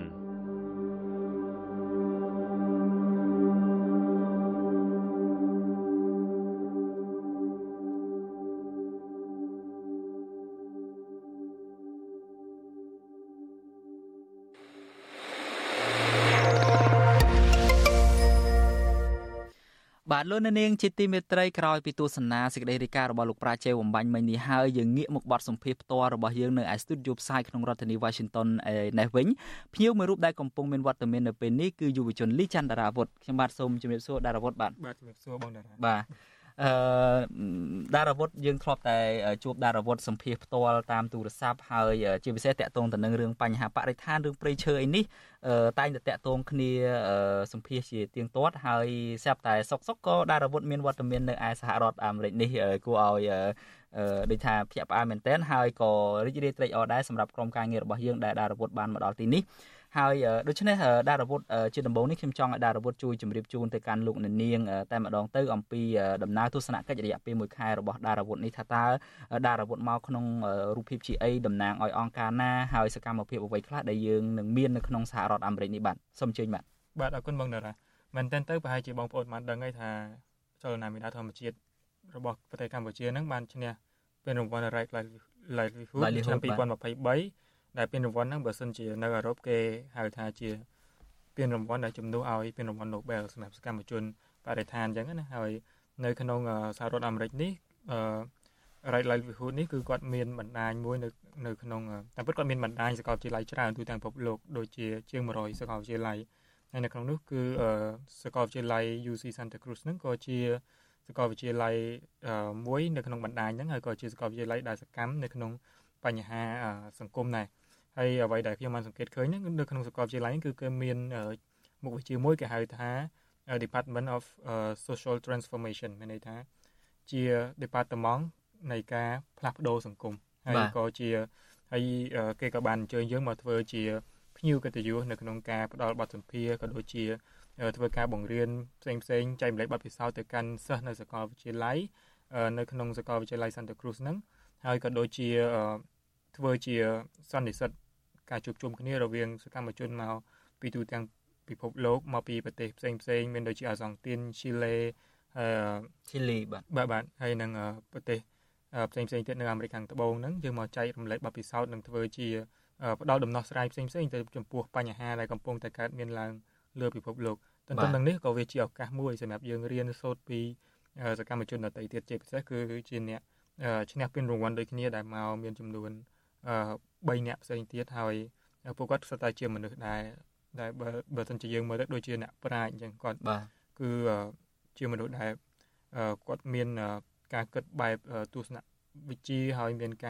បាទលោកនាងជាទីមេត្រីក្រោយពីទស្សនាសេចក្តីរាយការណ៍របស់លោកប្រាជ័យវំបាញ់មិញនេះហើយយើងងាកមកបទសម្ភាសន៍ផ្ទាល់របស់យើងនៅឯស្ទូឌីយោផ្សាយក្នុងរដ្ឋធានី Washington នេះវិញភ្ញៀវមួយរូបដែលកំពុងមានវត្តមាននៅពេលនេះគឺយុវជនលីច័ន្ទតារាវុធខ្ញុំបាទសូមជម្រាបសួរតារាវុធបាទបាទជម្រាបសួរបងតារាបាទអឺតារាវុធយើងធ្លាប់តែជួបតារាវុធសម្ភាសន៍ផ្ទាល់តាមទូរស័ព្ទហើយជាពិសេសតាក់ទងទៅនឹងរឿងបញ្ហាបរិស្ថានរឿងព្រៃឈើអីនេះតែងតែតាក់ទងគ្នាសម្ភាសន៍ជាទៀងទាត់ហើយស្រាប់តែសុកសុកក៏តារាវុធមានវត្តមាននៅឯសហរដ្ឋអាមេរិកនេះគួរឲ្យដូចថាភ្ញាក់ផ្អើលមែនទែនហើយក៏រីករាយត្រេកអរដែរសម្រាប់ក្រុមការងាររបស់យើងដែលតារាវុធបានមកដល់ទីនេះហើយដូច្នេះតារាវុធជាដំបូងនេះខ្ញុំចង់ឲ្យតារាវុធជួយជម្រាបជូនទៅកាន់លោកអ្នកនាងតែម្ដងទៅអំពីដំណើរទស្សនកិច្ចរយៈពេលមួយខែរបស់តារាវុធនេះថាតើតារាវុធមកក្នុងរូបភាពជាអីតំណាងឲ្យអង្គការណាហើយសកម្មភាពអ្វីខ្លះដែលយើងនឹងមាននៅក្នុងសហរដ្ឋអាមេរិកនេះបាទសូមអញ្ជើញបាទបាទអរគុណបងតារាមែនតើទៅប្រហែលជាបងប្អូនបានដឹងហើយថាចលនាមេដាធម្មជាតិរបស់ប្រទេសកម្ពុជានឹងបានឈ្នះពានរង្វាន់ Right Livelihood ឆ្នាំពីរពាន់ម្ភៃបីដែលពានរង្វាន់ហ្នឹងបើសិនជានៅអឺរ៉ុបគេហៅថាជាពានរង្វាន់ដែលជំនួសឲ្យពានរង្វាន់ Nobel សម្រាប់សកម្មជនបរិស្ថានអញ្ចឹងណាហើយនៅក្នុងសហរដ្ឋអាមេរិកនេះអឺ Right Livelihood នេះគឺគាត់មានបណ្ដាញមួយនៅនៅក្នុងតាមពិតគាត់មានបណ្ដាញសាកលវិទ្យាល័យច្រើនទូទាំងពិភពលោកដូចជាជាងមួយរយសាកលវិទ្យាល័យហើយនៅក្នុងនោះគឺសាកលវិទ្យាល័យ U C Santa Cruz ហ្នឹងក៏ជាសាកលវិទ្យាល័យមួយនៅក្នុងបណ្ដាញហ្នឹងហើយក៏ជាសាកលវិទ្យាល័យដែលសកម្មនៅក្នុងបញ្ហាសង្គមដែរហើយអ្វីដែលខ្ញុំបានសង្កេតឃើញហ្នឹងនៅក្នុងសាកលវិទ្យាល័យគឺគេមានមុខវិជ្ជាមួយគេហៅថា Department of Social Transformation មានន័យថាជា Department នៃការផ្លាស់ប្ដូរសង្គមហើយក៏ជាហើយគេក៏បានអញ្ជើញយើងមកធ្វើជាភ្ញៀវកិត្តិយសនៅក្នុងការផ្ដល់បទសម្ភាសន៍ក៏ដូចជាធ្វើការបង្រៀនផ្សេងផ្សេងចែកម្លែកបទពិសោធន៍ទៅកាន់សិស្សនៅសាកលវិទ្យាល័យនៅក្នុងសាកលវិទ្យាល័យ Santa Cruz ហ្នឹងហើយក៏ដូចជាធ្វើជាសន្និសីទការជួបជុំគ្នារវាងសកម្មជនមកពីទូទាំងពិភពលោកមកពីប្រទេសផ្សេងផ្សេងមានដូចជាអាសង់ទីនឈីឡេអឺឈីលីបាទបាទបាទហើយនឹងប្រទេសផ្សេងផ្សេងទៀតនៅអាមេរិកខាងត្បូងហ្នឹងយើងមកចែករំលែកបទពិសោធន៍និងធ្វើជាផ្ដល់ដំណោះស្រាយផ្សេងផ្សេងទៅចំពោះបញ្ហាដែលកំពុងតែកើតមានឡើងលើពិភពលោកទន្ទឹមនឹងនេះក៏វាជាឱកាសមួយសម្រាប់យើងរៀនសូត្រពីសកម្មជនដទៃទៀតជាពិសេសគឺជាអ្នកឈ្នះពានរង្វាន់ដូចគ្នាដែលមកមានចំនួនបីនាក់ផ្សេងទៀតហើយពួកគាត់ស្ទើរតែជាមនុស្សដែលដែលបើបើសិនជាយើងមើលទៅដូចជាអ្នកប្រាជ្ញអញ្ចឹងគាត់គឺជាមនុស្សដែលគាត់មានការគិតបែបទស្សនវិជ្ជាហើយមានការ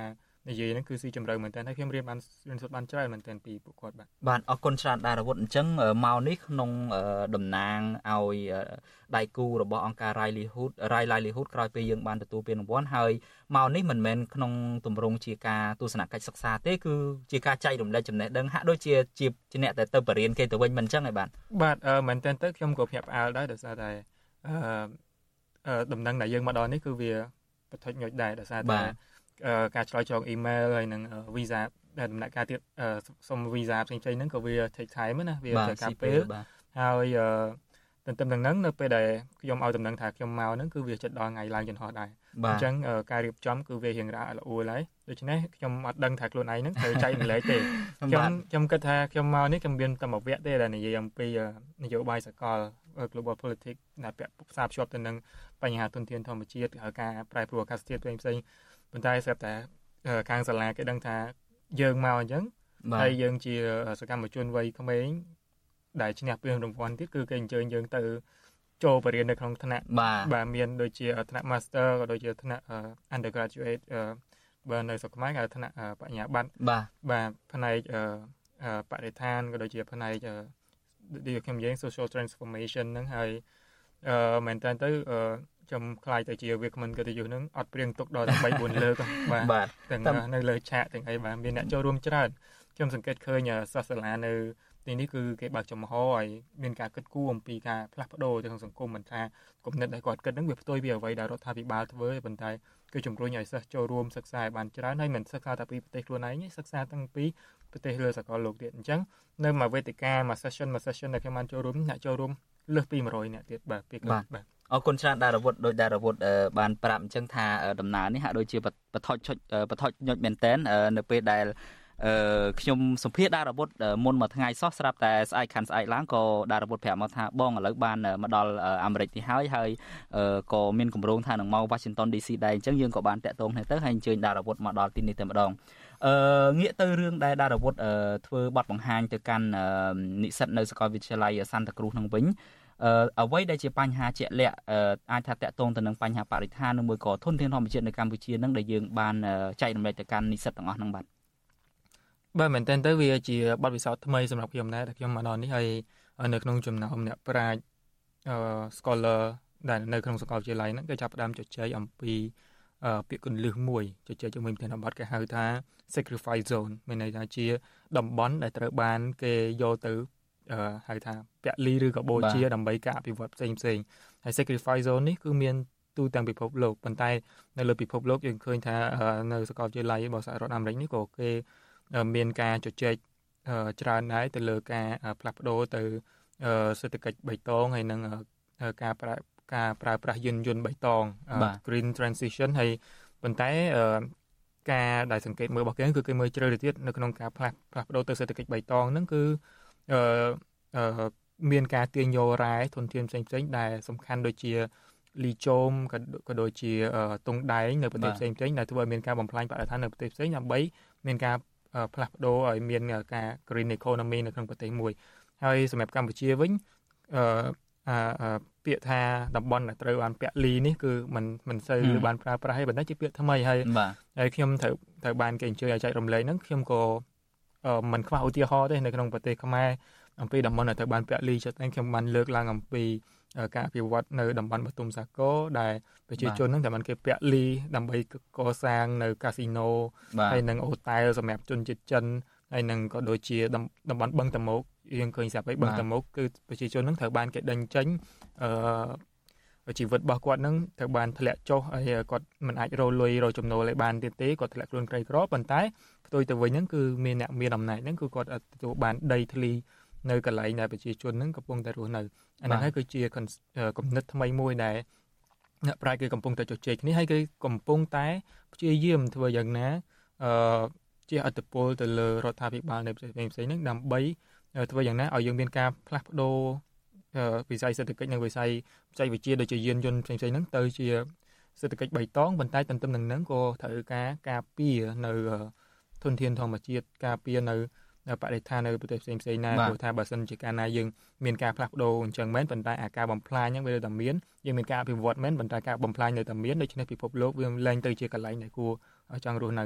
និយាយហ្នឹងគឺស៊ីជម្រៅមែនតើហើយខ្ញុំរៀនបានរៀនសូត្របានច្រើនមែនតើពីពួកគាត់បាទបាទអរគុណច្រើនដារវុធអញ្ចឹងមកនេះក្នុងតំណាងឲ្យដៃគូរបស់អង្គការ Livelihood Rai Livelihood ក្រោយពេលយើងបានទទួលពានរង្វាន់ហើយមកនេះមិនមែនក្នុងទម្រង់ជាការទស្សនកិច្ចសិក្សាទេគឺជាការចែករំលែកចំណេះដឹងហាក់ដូចជាជាជាអ្នកដែលទៅបរៀនគេទៅវិញមិនអញ្ចឹងហ៎បាទបាទមែនតើទៅខ្ញុំក៏ភ្ញាក់ផ្អើលដែរដោយសារតែអឺដំណឹងដែលយើងមកដល់នេះគឺវាប្រថុចញុចដែរដោយសារតែការឆ្លើយឆ្លងអ៊ីមែលហើយនឹង visa ដែលដំណាក់កាលទៀតសុំ visa ផ្សេងៗហ្នឹងក៏វា take time ណាវាត្រូវការពេលហើយទន្ទឹមនឹងហ្នឹងនៅពេលដែលខ្ញុំឲ្យដំណឹងថាខ្ញុំមកហ្នឹងគឺវាចិត្តដល់ថ្ងៃឡើងយន្តហោះដែរអញ្ចឹងការរៀបចំគឺវារៀងរ៉ាល្អួលហើយដូច្នេះខ្ញុំអត់ដឹងថាខ្លួនឯងហ្នឹងត្រូវចែករំលែកទេខ្ញុំខ្ញុំគិតថាខ្ញុំមកនេះខ្ញុំមានតែមួយវគ្គទេដែលនិយាយអំពីនយោបាយសកល global politics ដែលពាក់ផ្សារភ្ជាប់ទៅនឹងបញ្ហាទុនធានធម្មជាតិហើយការប្រែប្រួលអាកាសធាតុផ្សេងផ្សេងប៉ុន្តែស្រាប់តែខាងសាលាគេដឹងថាយើងមកអញ្ចឹងហើយយើងជាសកម្មជនវ័យក្មេងដែលឈ្នះពានរង្វាន់ទៀតគឺគេអញ្ជើញយើងទៅចូលបរិញ្ញាបត្រនៅក្នុងថ្នាក់បាទមានដូចជាថ្នាក់ Master ក៏ដូចជាថ្នាក់ Undergraduate បើនៅស្រុកខ្មែរគេថ្នាក់បញ្ញាបត្របាទបាទផ្នែកបរិស្ថានក៏ដូចជាផ្នែកដូចខ្ញុំនិយាយ social transformation ហ្នឹងហើយអឺមែនតើទៅខ្ញុំខ្លាចទៅជាវាគ្មិនកិត្តិយសហ្នឹងអត់ព្រៀងទុកដល់តែ 3 4 លើកបាទទាំងនៅលើឆាកទាំងអីបាទមានអ្នកចូលរួមច្រើនខ្ញុំសង្កេតឃើញសាសាលានៅទីនេះគឺគេបើកចំហឲ្យមានការគិតគូរអំពីការផ្លាស់ប្ដូរទៅក្នុងសង្គមមិនថាគំនិតដែលគាត់គិតហ្នឹងវាផ្ទុយពីអ្វីដែលរដ្ឋាភិបាលធ្វើទេប៉ុន្តែគឺជំរុញឲ្យសិស្សចូលរួមសិក្សាឲ្យបានច្រើនហើយមិនសិក្សាតែពីប្រទេសខ្លួនឯងទេសិក្សាទាំងពីប្រទេសលើសកលលោកទៀតអញ្ចឹងនៅមួយវេទិកាមួយ session មួយ session ដែលខ្ញុំបានចូលរួមអ្នកចូលរួមលើសពី100នាក់ទៀតបាទពីក្រុមបាទអរគុណច្រើនដារវុធដោយដារវុធបានប្រាប់អញ្ចឹងថាដំណើរនេះហាក់ដូចជាបថុចបថុចញុចមែនតែននៅពេលដែលអឺខ្ញុំសម្ភាសដារវុធមុនមួយថ្ងៃសោះស្រាប់តែស្អែកខាន់ស្អែកឡើងក៏ដារវុធប្រាប់មកថាបងឥឡូវបានមកដល់អាមេរិកនេះហើយហើយក៏មានគម្រោងថានឹងមក Washington ឌី ស៊ី ដែរអញ្ចឹងយើងក៏បានតាក់ទងគ្នាទៅហើយអញ្ជើញដារវុធមកដល់ទីនេះតែម្ដងអឺងាកទៅរឿងដែលដារវុធធ្វើបទបង្ហាញទៅកាន់និស្សិតនៅសាកលវិទ្យាល័យ Santa Cruz នឹងវិញអឺអ្វីដែលជាបញ្ហាជាក់លាក់អាចថាតាក់ទងទៅនឹងបញ្ហាបរិស្ថាននិងមួយក៏ធនធានធម្មជាតិនៅកម្ពុជានឹងដែលយើងបានចែករំលែកទៅកាន់និស្សិតទាំងអស់ហ្នឹងបាទបាទមែនតើទៅវាជាបទពិសោធន៍ថ្មីសម្រាប់ខ្ញុំដែរដែលខ្ញុំមកដល់នេះហើយនៅក្នុងចំណោមអ្នកប្រាជ្ញអឺ scholar ដែលនៅក្នុងសាកលវិទ្យាល័យហ្នឹងគេចាប់ផ្ដើមជជែកអំពីពាក្យកន្លឹះមួយជជែកជាមួយប្រធានបទគេហៅថា sacrifice zone មានន័យថាជាតំបន់ដែលត្រូវបានគេយកទៅហៅថាពលីឬក៏បូជាដើម្បីការអភិវឌ្ឍផ្សេងផ្សេងហើយ sacrifice zone នេះគឺមានទូទាំងពិភពលោកប៉ុន្តែនៅលើពិភពលោកយើងឃើញថានៅសាកលវិទ្យាល័យរបស់សហរដ្ឋអាមេរិកនេះក៏គេមានការជជែកច្រើនដែរទៅលើការផ្លាស់ប្ដូរទៅសេដ្ឋកិច្ចបៃតងហើយនិងការប្រើការប្រើប្រាស់យានយន្តបៃតង green transition ហើយប៉ុន្តែការដែលសង្កេតមើលរបស់គេគឺគេមើលជ្រៅទៅទៀតនៅក្នុងការផ្លាស់ផ្លាស់ប្ដូរទៅសេដ្ឋកិច្ចបៃតងហ្នឹងគឺអឺមានការទាញយករ៉ែធនធានផ្សេងផ្សេងដែលសំខាន់ដូចជាលីជូមក៏ដូចជាទង់ដែងនៅប្រទេសផ្សេងផ្សេងដែលធ្វើឲ្យមានការបំផ្លាញបរិស្ថាននៅប្រទេសផ្សេងដើម្បីមានការផ្លាស់ប្ដូរឲ្យមានការ green economy នៅក្នុងប្រទេសមួយហើយសម្រាប់កម្ពុជាវិញអឺពាក្យថាតំបន់ដែលត្រូវបានពាក់លីនេះគឺมันមិនសូវបានប្រើប្រាស់ហើយប៉ុន្តែជាពាក្យថ្មីហើយហើយខ្ញុំត្រូវត្រូវបានគេអញ្ជើញឲ្យចែករំលែកហ្នឹងខ្ញុំក៏មិនខ្វះឧទាហរណ៍ទេនៅក្នុងប្រទេសខ្មែរអំពីតំបន់ដែលត្រូវបានពាក់លីចិត្តខ្ញុំបានលើកឡើងអំពីការអភិវឌ្ឍនៅតំបន់បទុមសាគរដែលប្រជាជនហ្នឹងតែបានគេពាក់លីដើម្បីកសាងនៅកាស៊ីណូហើយនិងអូតែលសម្រាប់ជនជាតិចិនហើយនឹងក៏ដូចជាតំបន់បឹងតមោកយើងឃើញស្រាប់ហើយបឹងតមោកគឺប្រជាជនហ្នឹងត្រូវបានគេដេញចេញអឺជីវិតរបស់គាត់ហ្នឹងត្រូវបានធ្លាក់ចុះហើយគាត់មិនអាចរកលុយរកចំណូលឲ្យបានទៀតទេគាត់ធ្លាក់ខ្លួនក្រីក្រប៉ុន្តែផ្ទុយទៅវិញហ្នឹងគឺមានអ្នកមានអំណាចហ្នឹងគឺគាត់ទទួលបានដីធ្លីនៅកន្លែងដែលប្រជាជនហ្នឹងកំពុងតែរស់នៅអាហ្នឹងហើយគឺជាគំនិតថ្មីមួយដែលអ្នកប្រាជ្ញគឺកំពុងតែជជែកគ្នាហើយគឺកំពុងតែព្យាយាមធ្វើយ៉ាងណាអឺជាអត្តពលទៅលើរដ្ឋាភិបាលនៅផ្សេងផ្សេងហ្នឹងដើម្បីធ្វើយ៉ាងណាឲ្យយើងមានការផ្លាស់ប្ដូរវិស័យសេដ្ឋកិច្ចនិងវិស័យបច្ចេកវិទ្យាដូចជាយានយន្តផ្សេងៗហ្នឹងទៅជាសេដ្ឋកិច្ចបៃតងប៉ុន្តែទន្ទឹមនឹងហ្នឹងក៏ត្រូវការការពារនៅធនធានធម្មជាតិការពារនៅបរិស្ថាននៅប្រទេសផ្សេងផ្សេងណាព្រោះថាបើសិនជាកាលណាយើងមានការផ្លាស់ប្ដូរអញ្ចឹងមែនប៉ុន្តែអាការបំផ្លាញហ្នឹងវានៅតែមានយើងមានការអភិវឌ្ឍមែនប៉ុន្តែការបំផ្លាញនៅតែមានដូច្នេះពិភពលោកវាលែងទៅជាកន្លែងដែលគួរចង់រស់នៅហើយបាទ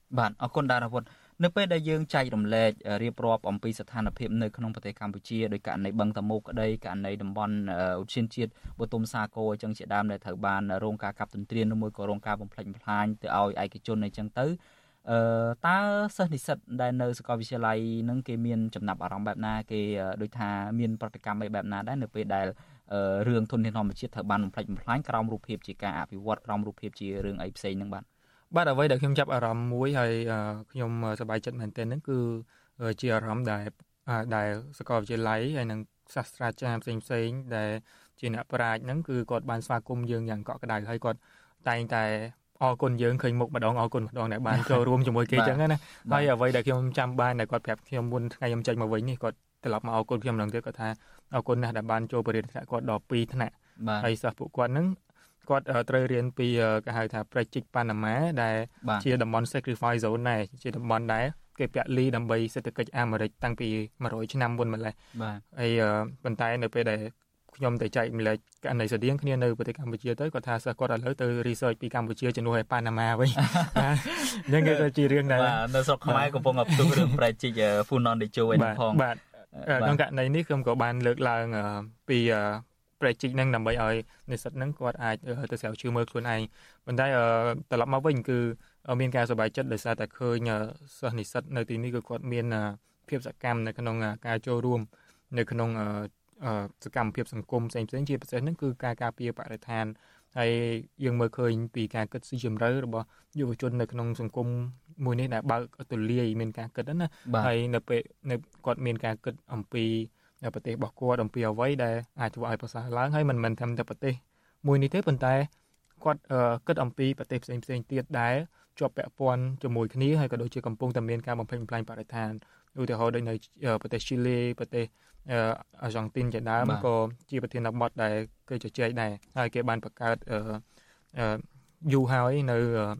បាទអរគុណតារាវុធនៅពេលដែលយើងចែករំលែករៀបរាប់អំពីស្ថានភាពនៅក្នុងប្រទេសកម្ពុជាដោយករណីបឹងតមោកក្តីករណីតំបន់ឧទ្យានជាតិបូទុមសាគរអញ្ចឹងជាដើមដែលត្រូវបានរងការកាប់ទន្ទ្រានឬមួយក៏រងការបំផ្លិចបំផ្លាញទៅឲ្យឯកជនអញ្ចឹងទៅអឺតើសិស្សនិស្សិតដែលនៅសាកលវិទ្យាល័យនឹងគេមានចំណាប់អារម្មណ៍បែបណាគេដូចថាមានប្រតិកម្មបែបណាដែរនៅពេលដែលរឿងធនធានធម្មជាតិត្រូវបានបំផ្លិចបំផ្លាញក្រោមរូបភាពជាការអភិវឌ្ឍក្រោមរូបភាពជារឿងអីផ្សេងហ្នឹងបាទបាទអ្វីដែលខ្ញុំចាប់អារម្មណ៍មួយហើយខ្ញុំសប្បាយចិត្តមែនទែនហ្នឹងគឺជាអារម្មណ៍ដែលដែលសាកលវិទ្យាល័យហើយនិងសាស្ត្រាចារ្យផ្សេងផ្សេងដែលជាអ្នកប្រាជ្ញហ្នឹងគឺគាត់បានស្វាគមន៍យើងយ៉ាងកក់ក្ដៅហើយគាត់តែងតែអរគុណយើងឃើញមុខម្ដងអរគុណម្ដងដែលបានចូលរួមជាមួយគេអញ្ចឹងណាហើយអ្វីដែលខ្ញុំចាំបានដែលគាត់ប្រាប់ខ្ញុំមុនថ្ងៃខ្ញុំចេញមកវិញនេះគាត់ត្រឡប់មកអរគុណខ្ញុំម្ដងទៀតគាត់ថាអរគុណណាស់ដែលបានចូលបរិញ្ញាបត្រគាត់ដល់ពីរថ្នាក់ហើយសិស្សពួកគាត់ហ្នឹងគាត់ត្រូវរៀនពីគេហៅថាប្រជិកប៉ាណាម៉ាដែលជាតំបន់ sacrifice zone ដែរជាតំបន់ដែលគេពាក់លីដើម្បីសេដ្ឋកិច្ចអាមេរិកតាំងពីមួយរយឆ្នាំមុនម្លេះបាទហើយប៉ុន្តែនៅពេលដែលខ្ញុំទៅចែកម្លែកករណីស្តៀងគ្នានៅប្រទេសកម្ពុជាទៅគាត់ថាសិស្សគាត់ឥឡូវទៅ research ពីកម្ពុជាជំនួសឲ្យប៉ាណាម៉ាវិញអញ្ចឹងគេទៅជារឿងដែលនៅស្រុកខ្មែរកំពុងផ្ទុះរឿងប្រជិក Funon Dejo ឯនេះផងបាទក្នុងករណីនេះខ្ញុំក៏បានលើកឡើងពីប្រជិកហ្នឹងដើម្បីឲ្យនិស្សិតហ្នឹងគាត់អាចទៅស្រាវជ្រាវមើលខ្លួនឯងប៉ុន្តែត្រឡប់មកវិញគឺមានការសប្បាយចិត្តដោយសារតែឃើញសិស្សនិស្សិតនៅទីនេះគឺគាត់មានភាពសកម្មនៅក្នុងការចូលរួមនៅក្នុងសកម្មភាពសង្គមផ្សេងៗជាពិសេសហ្នឹងគឺការការពារបរិស្ថានហើយយើងមើលឃើញពីការគិតស៊ីជម្រៅរបស់យុវជននៅក្នុងសង្គមមួយនេះដែលបើកទូលាយមានការគិតណាហើយនៅពេលនៅគាត់មានការគិតអំពីប្រទេសរបស់គាត់អំពីអ្វីដែលអាចធ្វើឲ្យប្រសើរឡើងហើយមិនមែនត្រឹមតែប្រទេសមួយនេះទេប៉ុន្តែគាត់គិតអំពីប្រទេសផ្សេងផ្សេងទៀតដែលជាប់ពាក់ព័ន្ធជាមួយគ្នាហើយក៏ដូចជាកំពុងតែមានការបំផ្លិចបំផ្លាញបរិស្ថានឧទាហរណ៍ដូចនៅប្រទេសឈីឡេប្រទេសអាហ្សង់ទីនជាដើមក៏ជាប្រធានបទដែលគេជជែកដែរហើយគេបានបង្កើតយូរហើយនៅ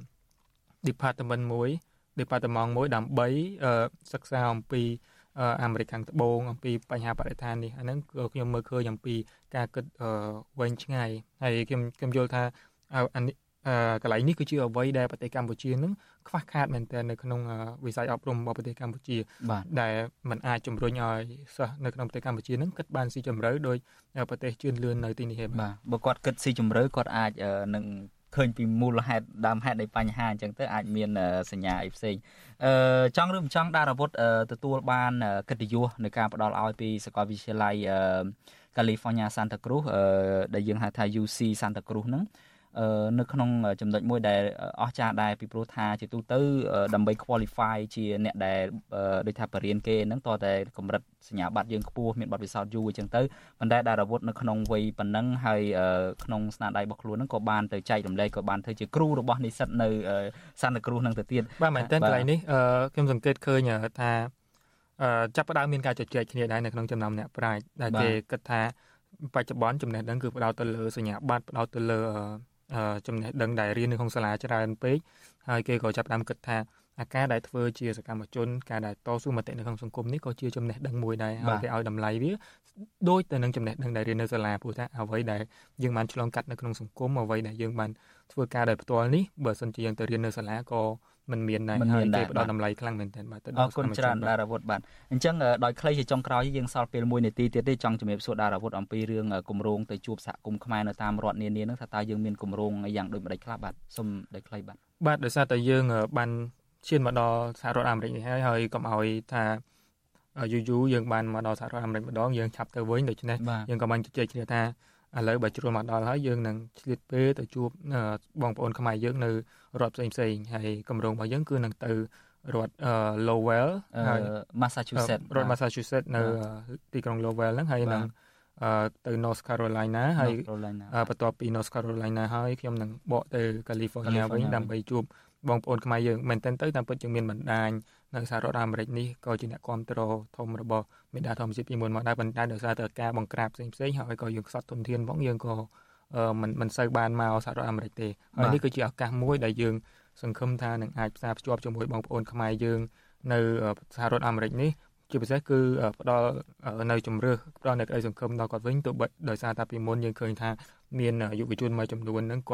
department មួយ department មួយដើម្បីសិក្សាអំពីអាមេរិកខាងត្បូងអំពីបញ្ហាបរិស្ថាននេះអាហ្នឹងខ្ញុំមើលឃើញអំពីការគិតវែងឆ្ងាយហើយខ្ញុំខ្ញុំយល់ថាកន្លែងនេះគឺជាអ្វីដែលប្រទេសកម្ពុជានឹងខ្វះខាតមែនទែននៅក្នុងវិស័យអប់រំរបស់ប្រទេសកម្ពុជាដែលมันអាចជំរុញឲ្យសិស្សនៅក្នុងប្រទេសកម្ពុជានឹងគិតបានស៊ីជម្រៅដោយប្រទេសជឿនលឿននៅទីនេះទេបាទបើគាត់គិតស៊ីជម្រៅគាត់អាចនឹងឃើញពីមូលហេតុដើមហេតុនៃបញ្ហាអញ្ចឹងទៅអាចមានសញ្ញាអីផ្សេងអឺចង់ឬមិនចង់តារាវុធទទួលបានកិត្តិយសនៃការផ្ដល់ឲ្យពីសាកលវិទ្យាល័យ California Santa Cruz ដែលយើងហៅថា ยู ซี Santa Cruz ហ្នឹងនៅក្នុងចំណុចមួយដែលអស្ចារ្យដែរពីព្រោះថាជាទូទៅដើម្បី qualify ជាអ្នកដែលដូចថាបរិញ្ញាគេហ្នឹងតើតែកម្រិតសញ្ញាបត្រយើងខ្ពស់មានបទពិសោធន៍យូរអញ្ចឹងទៅប៉ុន្តែតារាវុធនៅក្នុងវ័យប៉ុណ្ណឹងហើយក្នុងស្នាដៃរបស់ខ្លួនហ្នឹងក៏បានទៅចែករំលែកក៏បានធ្វើជាគ្រូរបស់និស្សិតនៅ Santa Cruz ហ្នឹងទៅទៀតបាទមែនតើកន្លែងនេះខ្ញុំសង្កេតឃើញថាចាប់ផ្ដើមមានការជជែកគ្នាដែរនៅក្នុងចំណោមអ្នកប្រាជ្ញដែលគេគិតថាបច្ចុប្បន្នចំណេះដឹងគឺផ្ដោតទៅលើសញ្ញាបត្រផ្ដោតទៅលើចំណេះដឹងដែលរៀននៅក្នុងសាលាច្រើនពេកហើយគេក៏ចាប់ផ្ដើមគិតថាអាការដែលធ្វើជាសកម្មជនការដែលតស៊ូមតិនៅក្នុងសង្គមនេះក៏ជាចំណេះដឹងមួយដែរហើយគេឲ្យតម្លៃវាដូចទៅនឹងចំណេះដឹងដែលរៀននៅសាលាព្រោះថាអ្វីដែលយើងបានឆ្លងកាត់នៅក្នុងសង្គមអ្វីដែលយើងបានធ្វើការដោយផ្ទាល់នេះបើសិនជាយើងទៅរៀននៅសាលាក៏មិនមានដែរហើយគេផ្ដល់តម្លៃខ្លាំងមែនទែនបាទទៅដល់អរគុណច្រើនតារាវុធបាទអញ្ចឹងដោយខ្លីជាចុងក្រោយយើងសល់ពេលមួយនាទីទៀតទេចង់ជំរាបសួរតារាវុធអំពីរឿងគម្រោងទៅជួបសហគមន៍ខ្មែរនៅតាមរដ្ឋនានាហ្នឹងថាតើយើងមានគម្រោងយ៉ាងដូចម្ដេចខ្លះបាទសូមដោយខ្លីបាទបាទដោយសារតែយើងបានឈានមកដល់សហរដ្ឋអាមេរិកនេះហើយហើយកុំឲ្យថាយូរយូរយើងបានមកដល់សហរដ្ឋអាមេរិកម្ដងយើងឆាប់ទៅវិញដូច្នេះយើងក៏បានជជែកគ្នាថាឥឡូវបើជ្រុលមកដល់ហើយយើងនឹងឆ្លៀតពេលទៅជួបបងប្អូនខ្មែរយើងនៅរដ្ឋផ្សេងផ្សេងហើយគម្រោងរបស់យើងគឺនឹងទៅរដ្ឋ Lowell ហើយ Massachusetts រដ្ឋ Massachusetts នៅទីក្រុង Lowell ហ្នឹងហើយនឹងទៅ North Carolina ហើយបន្ទាប់ពី North Carolina ហើយខ្ញុំនឹងបកទៅ California វិញដើម្បីជួបបងប្អូនខ្មែរយើងមែនទែនទៅតាមពិតយើងមានបណ្ដាញនៅសហរដ្ឋអាមេរិកនេះក៏ជាអ្នកគ្រប់គ្រងធំរបស់មេដាធម្មជាតិពីមុនមកដែរប៉ុន្តែដោយសារតែការបង្ក្រាបផ្សេងផ្សេងហើយក៏យើងខ្សត់ទុនធានផងយើងក៏មិនមិនសូវបានមកសហរដ្ឋអាមេរិកទេហើយនេះគឺជាឱកាសមួយដែលយើងសង្ឃឹមថានឹងអាចផ្សារភ្ជាប់ជាមួយបងប្អូនខ្មែរយើងនៅសហរដ្ឋអាមេរិកនេះជាពិសេសគឺផ្ដល់នៅជំរឿសផ្ដល់នៅក្តីសង្ឃឹមដល់គាត់វិញទោះបីដោយសារតែពីមុនយើងឃើញថាមានយុវជនមួយចំនួនហ្នឹងគាត់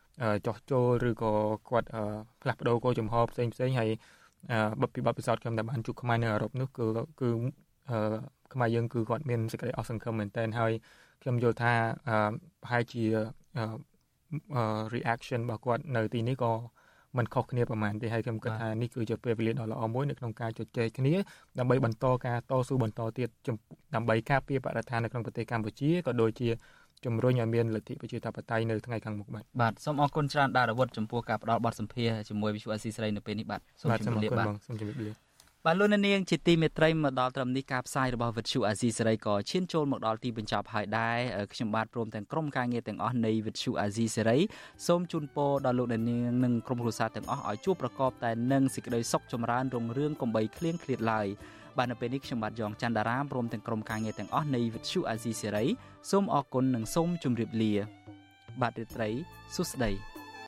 ចោះចូលឬក៏គាត់ផ្លាស់ប្ដូរគោលចំហផ្សេងផ្សេងហើយបបពីបបពិសោធន៍ខ្ញុំតែបានជួបខ្មែរនៅអឺរ៉ុបនោះគឺគឺខ្មែរយើងគឺគាត់មានសេចក្តីអស់សង្ឃឹមមែនទែនហើយខ្ញុំយល់ថាប្រហែលជា reaction របស់គាត់នៅទីនេះក៏មិនខុសគ្នាប្រហែលទេហើយខ្ញុំគិតថានេះគឺជាពេលវេលាដ៏ល្អមួយនៅក្នុងការជជែកគ្នាដើម្បីបន្តការតស៊ូបន្តទៀតដើម្បីការពារបរិស្ថាននៅក្នុងប្រទេសកម្ពុជាក៏ដូចជាជំរុញឲ្យមានលទ្ធិប្រជាធិបតេយ្យនៅថ្ងៃខាងមុខបាទបាទសូមអរគុណច្រើនដារវុធចំពោះការផ្ដល់បទសម្ភាសន៍ជាមួយវិទ្យុអាស៊ីសេរីនៅពេលនេះបាទសូមជម្រាបលាបាទសូមជម្រាបលាបាទលោកនាងជាទីមេត្រីមកដល់ត្រឹមនេះការផ្សាយរបស់វិទ្យុអាស៊ីសេរីក៏ឈានចូលមកដល់ទីបញ្ចប់ហើយដែរខ្ញុំបាទព្រមទាំងក្រុមការងារទាំងអស់នៃវិទ្យុអាស៊ីសេរីសូមជូនពរដល់លោកនាងនិងក្រុមគ្រួសារទាំងអស់ឲ្យជួបប្រកបតែនឹងសេចក្តីសុខចម្រើនរុងរឿងកុំបីឃ្លៀងឃ្លាតឡើយបាទនៅពេលនេះខ្ញុំបាទយ៉ងច័ន្ទតារាព្រមទាំងក្រុមការងារទាំងអស់នៃវិទ្យុអាស៊ីសេរីសូមអរគុណនិងសូមជម្រាបលាបាទរាត្រីសួស្តី